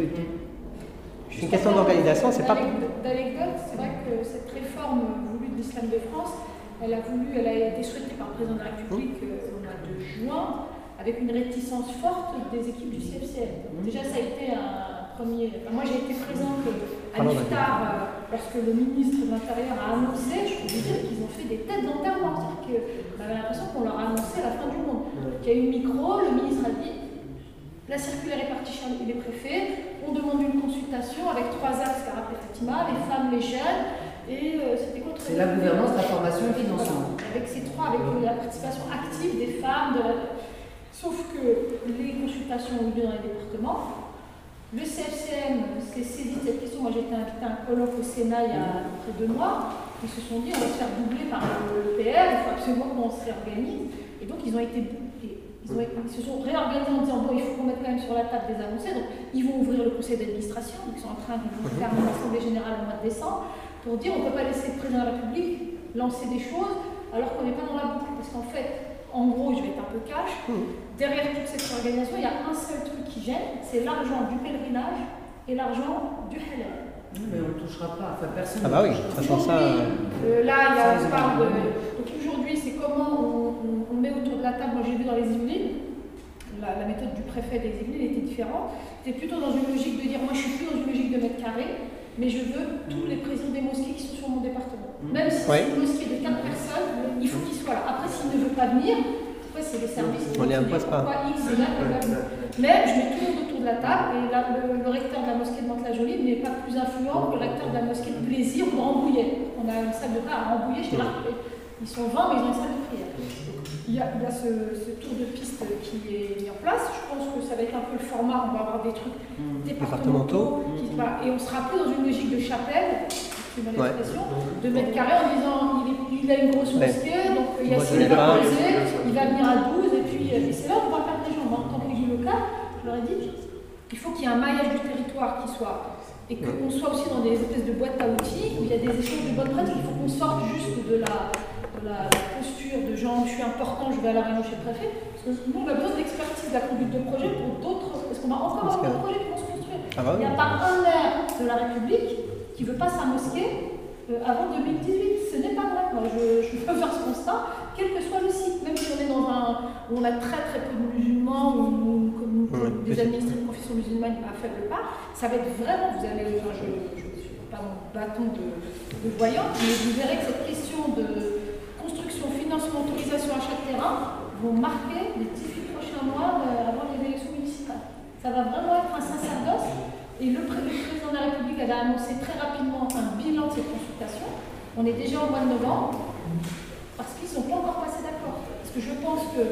C'est une question d'organisation, c'est pas. D'anecdote, c'est vrai que cette réforme voulue de l'islam de France, elle a voulu, elle a été souhaitée par le président de la République euh, au mois de juin, avec une réticence forte des équipes du C F C M. Donc déjà, ça a été un premier. Enfin, moi, j'ai été présente à l'Iftar euh, lorsque le ministre de l'Intérieur a annoncé, je peux vous dire qu'ils ont fait des têtes d'enterrement, c'est-à-dire qu'on avait l'impression qu'on leur a annoncé la fin du monde. Il y a eu le micro, le ministre a dit. La circulaire est partie chez les préfets, on demande une consultation avec trois axes qu'a rappelé Fatima, les femmes, les jeunes, et euh, c'était quoi? C'est la gouvernance, la formation et le financement. Voilà. Avec ces trois, avec la participation active des femmes, de la... sauf que les consultations ont eu lieu dans les départements. Le C F C M s'est saisi de cette question. Moi j'ai été invitée à un colloque au Sénat il y a à peu près deux mois. Ils se sont dit on va se faire doubler par le P R, il faut absolument qu'on se réorganise. Et donc ils ont été Ils, ont, ils se sont réorganisés en disant bon, il faut qu'on mette quand même sur la table des avancées. Donc, ils vont ouvrir le conseil d'administration. Ils sont en train de faire une assemblée générale au mois de décembre pour dire on ne peut pas laisser le président de la République lancer des choses alors qu'on n'est pas dans la boucle. Parce qu'en fait, en gros, je vais être un peu cash, derrière toute cette organisation, il y a un seul truc qui gêne, c'est l'argent du pèlerinage et l'argent du halal. Mais on ne touchera pas, enfin personne. Ah bah oui, de toute façon ça. Euh, là, il y a on parle de. Donc aujourd'hui, c'est comment on, on, on met autour de la table. Moi, j'ai vu dans les Yvelines, la, la méthode du préfet des Yvelines était différente. C'était plutôt dans une logique de dire moi, je suis plus dans une logique de mètre carré, mais je veux tous les présidents des mosquées qui sont sur mon département. Même si ouais. c'est une mosquée de quatre personnes, il faut qu'ils soient là. Après, s'il ne veut pas venir, après, c'est les services qui on vont dire pourquoi pas. X et Y va venir. Mais je mets tout le monde autour de la table et là, le, le recteur de la mosquée de Mantes-la-Jolie n'est pas plus influent que le recteur de la mosquée de Plaisir ou de Rambouillet. On a une salle de prière à Rambouillet chez l'Arc. Ils sont vingt, mais ils ont une salle de prière. Il y a, il y a ce, ce tour de piste qui est mis en place. Je pense que ça va être un peu le format. On va avoir des trucs mmh. départementaux. Mmh. Qui, voilà, et on sera plus dans une logique de chapelle, c'est mon expression, ouais. de mètres carrés en disant il, est, il a une grosse mosquée, ouais. donc Yassine va poser, il va venir à douze, et puis et c'est là où on va perdre des gens. En tant qu'élu local, je leur ai dit il faut qu'il y ait un maillage du territoire qui soit. Et qu'on soit aussi dans des espèces de boîtes à outils où il y a des échanges de bonnes pratiques. Il faut qu'on sorte juste de la. De la posture de genre je suis important, je vais à la réunion chez le préfet. Parce que nous, on a besoin d'expertise de la conduite de projet pour d'autres. Parce qu'on va encore avoir des projets qui vont se construire. Ah bah oui. Il n'y a pas un maire de la République qui ne veut pas sa mosquée euh, avant deux mille dix-huit. Ce n'est pas vrai. Moi, je, je peux faire ce constat, quel que soit le site. Même si on est dans un. où on a très très peu de musulmans, ou comme ouais, des administrés de confession musulmane à faible part, ça va être vraiment. Vous allez. Enfin, je ne suis pas mon bâton de, de voyant, mais vous verrez que cette question de. Construction, financement, autorisation, achat de terrain vont marquer les dix-huit prochains mois avant les élections municipales. Ça va vraiment être un sacerdoce. Et le, pré le président de la République avait annoncé très rapidement un bilan de ces consultations. On est déjà au mois de novembre parce qu'ils ne sont pas encore passés d'accord. Parce que je pense que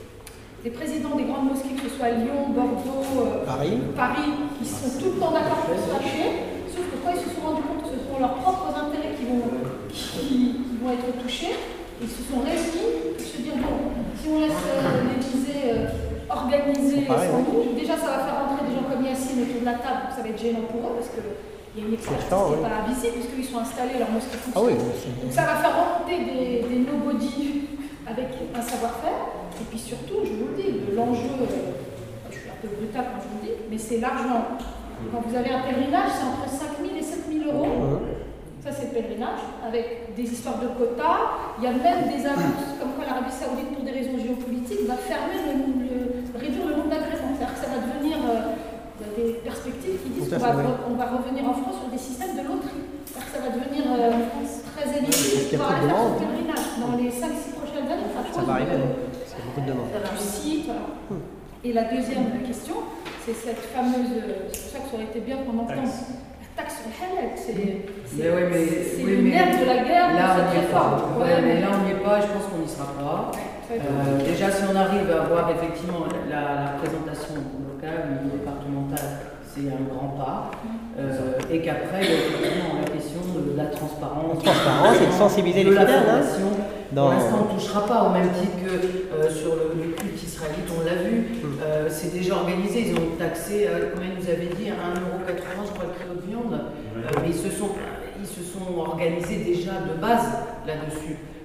les présidents des grandes mosquées, que ce soit Lyon, Bordeaux, euh, Paris. Paris, ils sont tout le temps d'accord pour se lâcher. Sauf que quand ils se sont rendus compte que ce sont leurs propres intérêts qui vont, qui, qui vont être touchés, ils se sont réunis pour se dire bon, si on laisse euh, l'Élysée euh, organiser sans nous, déjà ça va faire rentrer des gens comme Yassine autour de la table, donc ça va être gênant pour eux parce qu'il y a une expertise qui n'est pas visible puisqu'ils sont installés, leur mosquée fonctionne. Ah oui, donc ça va faire remonter des, des nobody avec un savoir-faire. Et puis surtout, je vous le dis, l'enjeu, euh, je suis un peu brutal quand je vous le dis, mais c'est l'argent. Quand vous avez un pèlerinage, c'est entre cinq mille et sept mille euros. Ça, c'est le pèlerinage, avec des histoires de quotas. Il y a même des annonces comme quoi l'Arabie Saoudite, pour des raisons géopolitiques, va fermer le, le, réduire le nombre d'agréments. C'est-à-dire que ça va devenir. Euh, il y a des perspectives qui disent qu'on va, on va revenir en France sur des systèmes de loterie. C'est-à-dire que ça va devenir euh, très éligible pour aller faire son pèlerinage. Dans les cinq six prochaines années, ça, ça va arriver. C'est beaucoup de demandes. Du site, voilà. Hum. Et la deuxième question, c'est cette fameuse. C'est pour ça que ça aurait été bien qu'on entende. Taxe sur le halal, c'est ouais, oui, le nerf de la guerre. Là, on n'y est pas. Ouais, mais là, on n'y est pas, je pense qu'on n'y sera pas. Ouais, euh, déjà, si on arrive à avoir effectivement la, la présentation locale, au niveau départemental, c'est un grand pas. Euh, et qu'après, il y a effectivement la question de la transparence. La transparence et de sensibiliser les fidèles. Dans... Pour l'instant, on ne touchera pas, au même titre que euh, sur le, le culte israélite, on l'a vu. Mm. Euh, c'est déjà organisé, ils ont taxé, euh, comme ils nous avaient dit, à un euro quatre-vingts, je crois, le kilo de viande. Euh, mais ils se, sont, ils se sont organisés déjà de base là-dessus.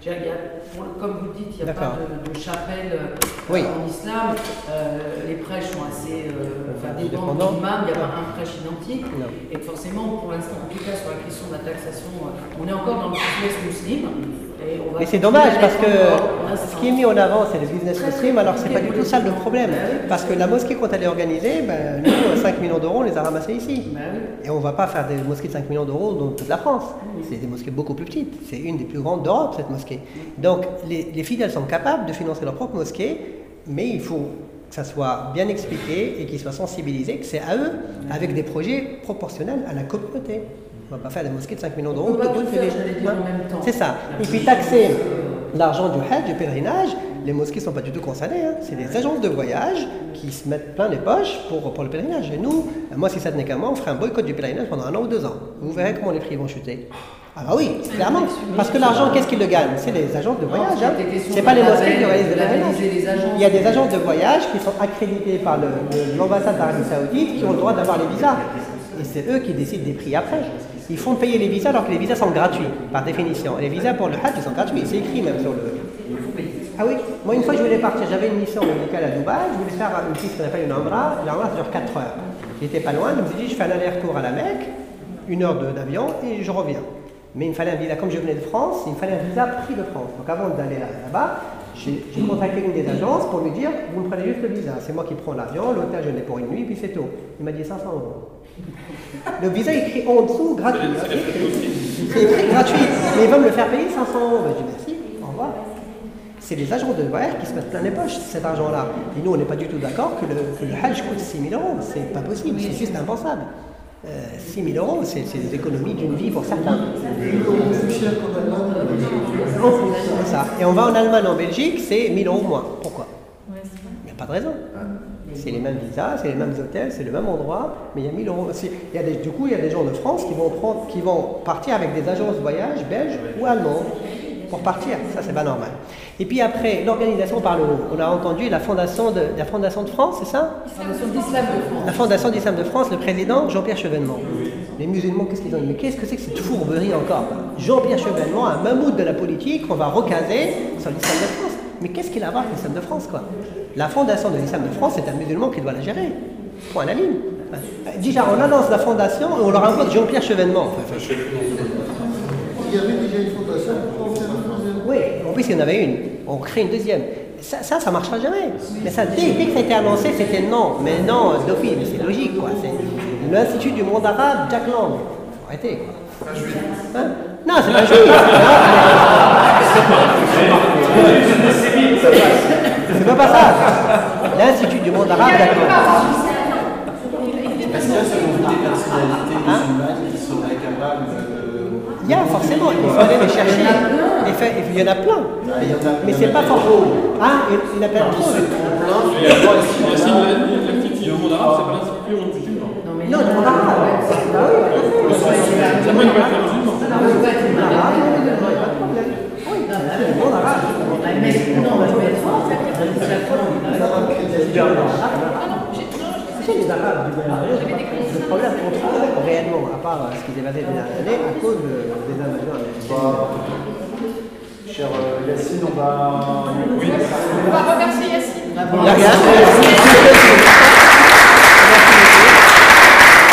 il y a, comme vous dites, il n'y a pas de, de chapelle euh, oui. en islam. Euh, les prêches sont assez euh, enfin, dépendants de l'imam, il n'y a pas un prêche identique. Non. Et forcément, pour l'instant, en tout cas sur la question de la taxation, euh, on est encore dans le business musulman. Et, on va et c'est dommage parce que ce qui est mis en avant, c'est le business muslim, alors c'est pas du tout ça le problème. Parce que la mosquée, quand elle est organisée, ben, nous, cinq millions d'euros, on les a ramassés ici. Et on ne va pas faire des mosquées de cinq millions d'euros dans toute la France. C'est des mosquées beaucoup plus petites. C'est une des plus grandes d'Europe, cette mosquée. Donc les, les fidèles sont capables de financer leur propre mosquée, mais il faut que ça soit bien expliqué et qu'ils soient sensibilisés, que c'est à eux, avec des projets proportionnels à la communauté. On ne va pas faire des mosquées de cinq millions d'euros. C'est ça. Et puis taxer l'argent du hajj, du pèlerinage, les mosquées ne sont pas du tout concernées. Hein. C'est des agences de voyage qui se mettent plein les poches pour, pour le pèlerinage. Et nous, moi, si ça tenait qu'à moi, on ferait un boycott du pèlerinage pendant un an ou deux ans. Vous verrez comment les prix vont chuter. Ah bah oui, clairement. Parce que l'argent, qu'est-ce qu'ils le gagnent? C'est les agences de voyage. Hein. C'est pas les mosquées qui organisent le pèlerinage. Il y a des agences de voyage qui sont accréditées par l'ambassade d'Arabie Saoudite qui ont le droit d'avoir les visas. Et c'est eux qui décident des prix après. Ils font payer les visas alors que les visas sont gratuits, par définition. Et les visas pour le Hajj, ils sont gratuits. C'est écrit même sur le... Ah oui, moi une fois je voulais partir, j'avais une mission médicale à Dubaï, je voulais faire une piste qu'on appelle une Umrah. L'Umrah, ça dure quatre heures. J'étais pas loin, donc je me suis dit, je fais un aller-retour à la Mecque, une heure d'avion, et je reviens. Mais il me fallait un visa, comme je venais de France, il me fallait un visa prix de France. Donc avant d'aller là-bas, j'ai contacté une des agences pour lui dire, vous me prenez juste le visa. C'est moi qui prends l'avion, l'hôtel je l'ai pour une nuit, puis c'est tout. Il m'a dit cinq cents euros. Le visa écrit en dessous, gratuit. C'est écrit gratuit, mais ils veulent me le faire payer cinq cents euros. Ben, je dis merci, au revoir. C'est les agents de voyage qui se mettent plein les poches, cet argent-là. Et nous, on n'est pas du tout d'accord que le, que le Hajj coûte six mille euros. C'est pas possible, c'est juste impensable. Euh, six mille euros, c'est des économies d'une vie pour certains. C'est ça. Et on va en Allemagne, en Belgique, c'est mille euros moins. Pourquoi? Il n'y a pas de raison. C'est les mêmes visas, c'est les mêmes hôtels, c'est le même endroit, mais il y a mille euros aussi. Il y a des, du coup, il y a des gens de France qui vont, prendre, qui vont partir avec des agences de voyage belges ou allemandes pour partir. Ça, c'est pas normal. Et puis après, l'organisation par le haut. On a entendu la fondation de, la fondation de France, c'est ça? La Fondation d'Islam de France. La Fondation d'Islam de France, le président Jean-Pierre Chevènement. Les musulmans, qu'est-ce qu'ils ont dit? Mais qu'est-ce que c'est que cette fourberie encore? Jean-Pierre Chevènement, un mammouth de la politique, on va recaser sur l'Islam de France. Mais qu'est-ce qu'il a à voir avec l'Islam de France, quoi? La Fondation de l'Islam de France, c'est un musulman qui doit la gérer. Point à la ligne. Déjà, on annonce la fondation et on leur impose Jean-Pierre Chevènement. Enfin, il y avait déjà une fondation pour faire une troisième. Oui, en plus il y en avait une. On crée une deuxième. Ça, ça, ça marchera jamais. Mais ça, dès, dès que ça a été annoncé, c'était non. Mais non, d'office, mais c'est logique, quoi. C'est l'Institut du monde arabe, Jack Lang. Faut arrêter, quoi. Un juif. Hein? Non, c'est pas juif. C'est pas ça. L'Institut du monde arabe, Jack Lang. Est-ce qu'il y a selon vous des personnalités musulmanes qui seraient capables de... Il y a forcément, il faut aller les chercher. Et fait, il y en a plein. Mais c'est pas fort. Ah, il y en a plein trop. L'Institut du monde arabe, c'est pas l'Institut du monde musulman. Non, du monde arabe. Ah oui, ça peut pas être musulman. Ah oui, pas de problème. Oui, c'est du monde arabe. Mais non, mais je vais être France, c'est les Arabes du Moyen-Orient. Le problème qu'on trouve réellement, à part ce qui s'est passé les dernières années, à cause des invasions américaines. Cher Yacine, on va... On va remercier Yacine. Regarde.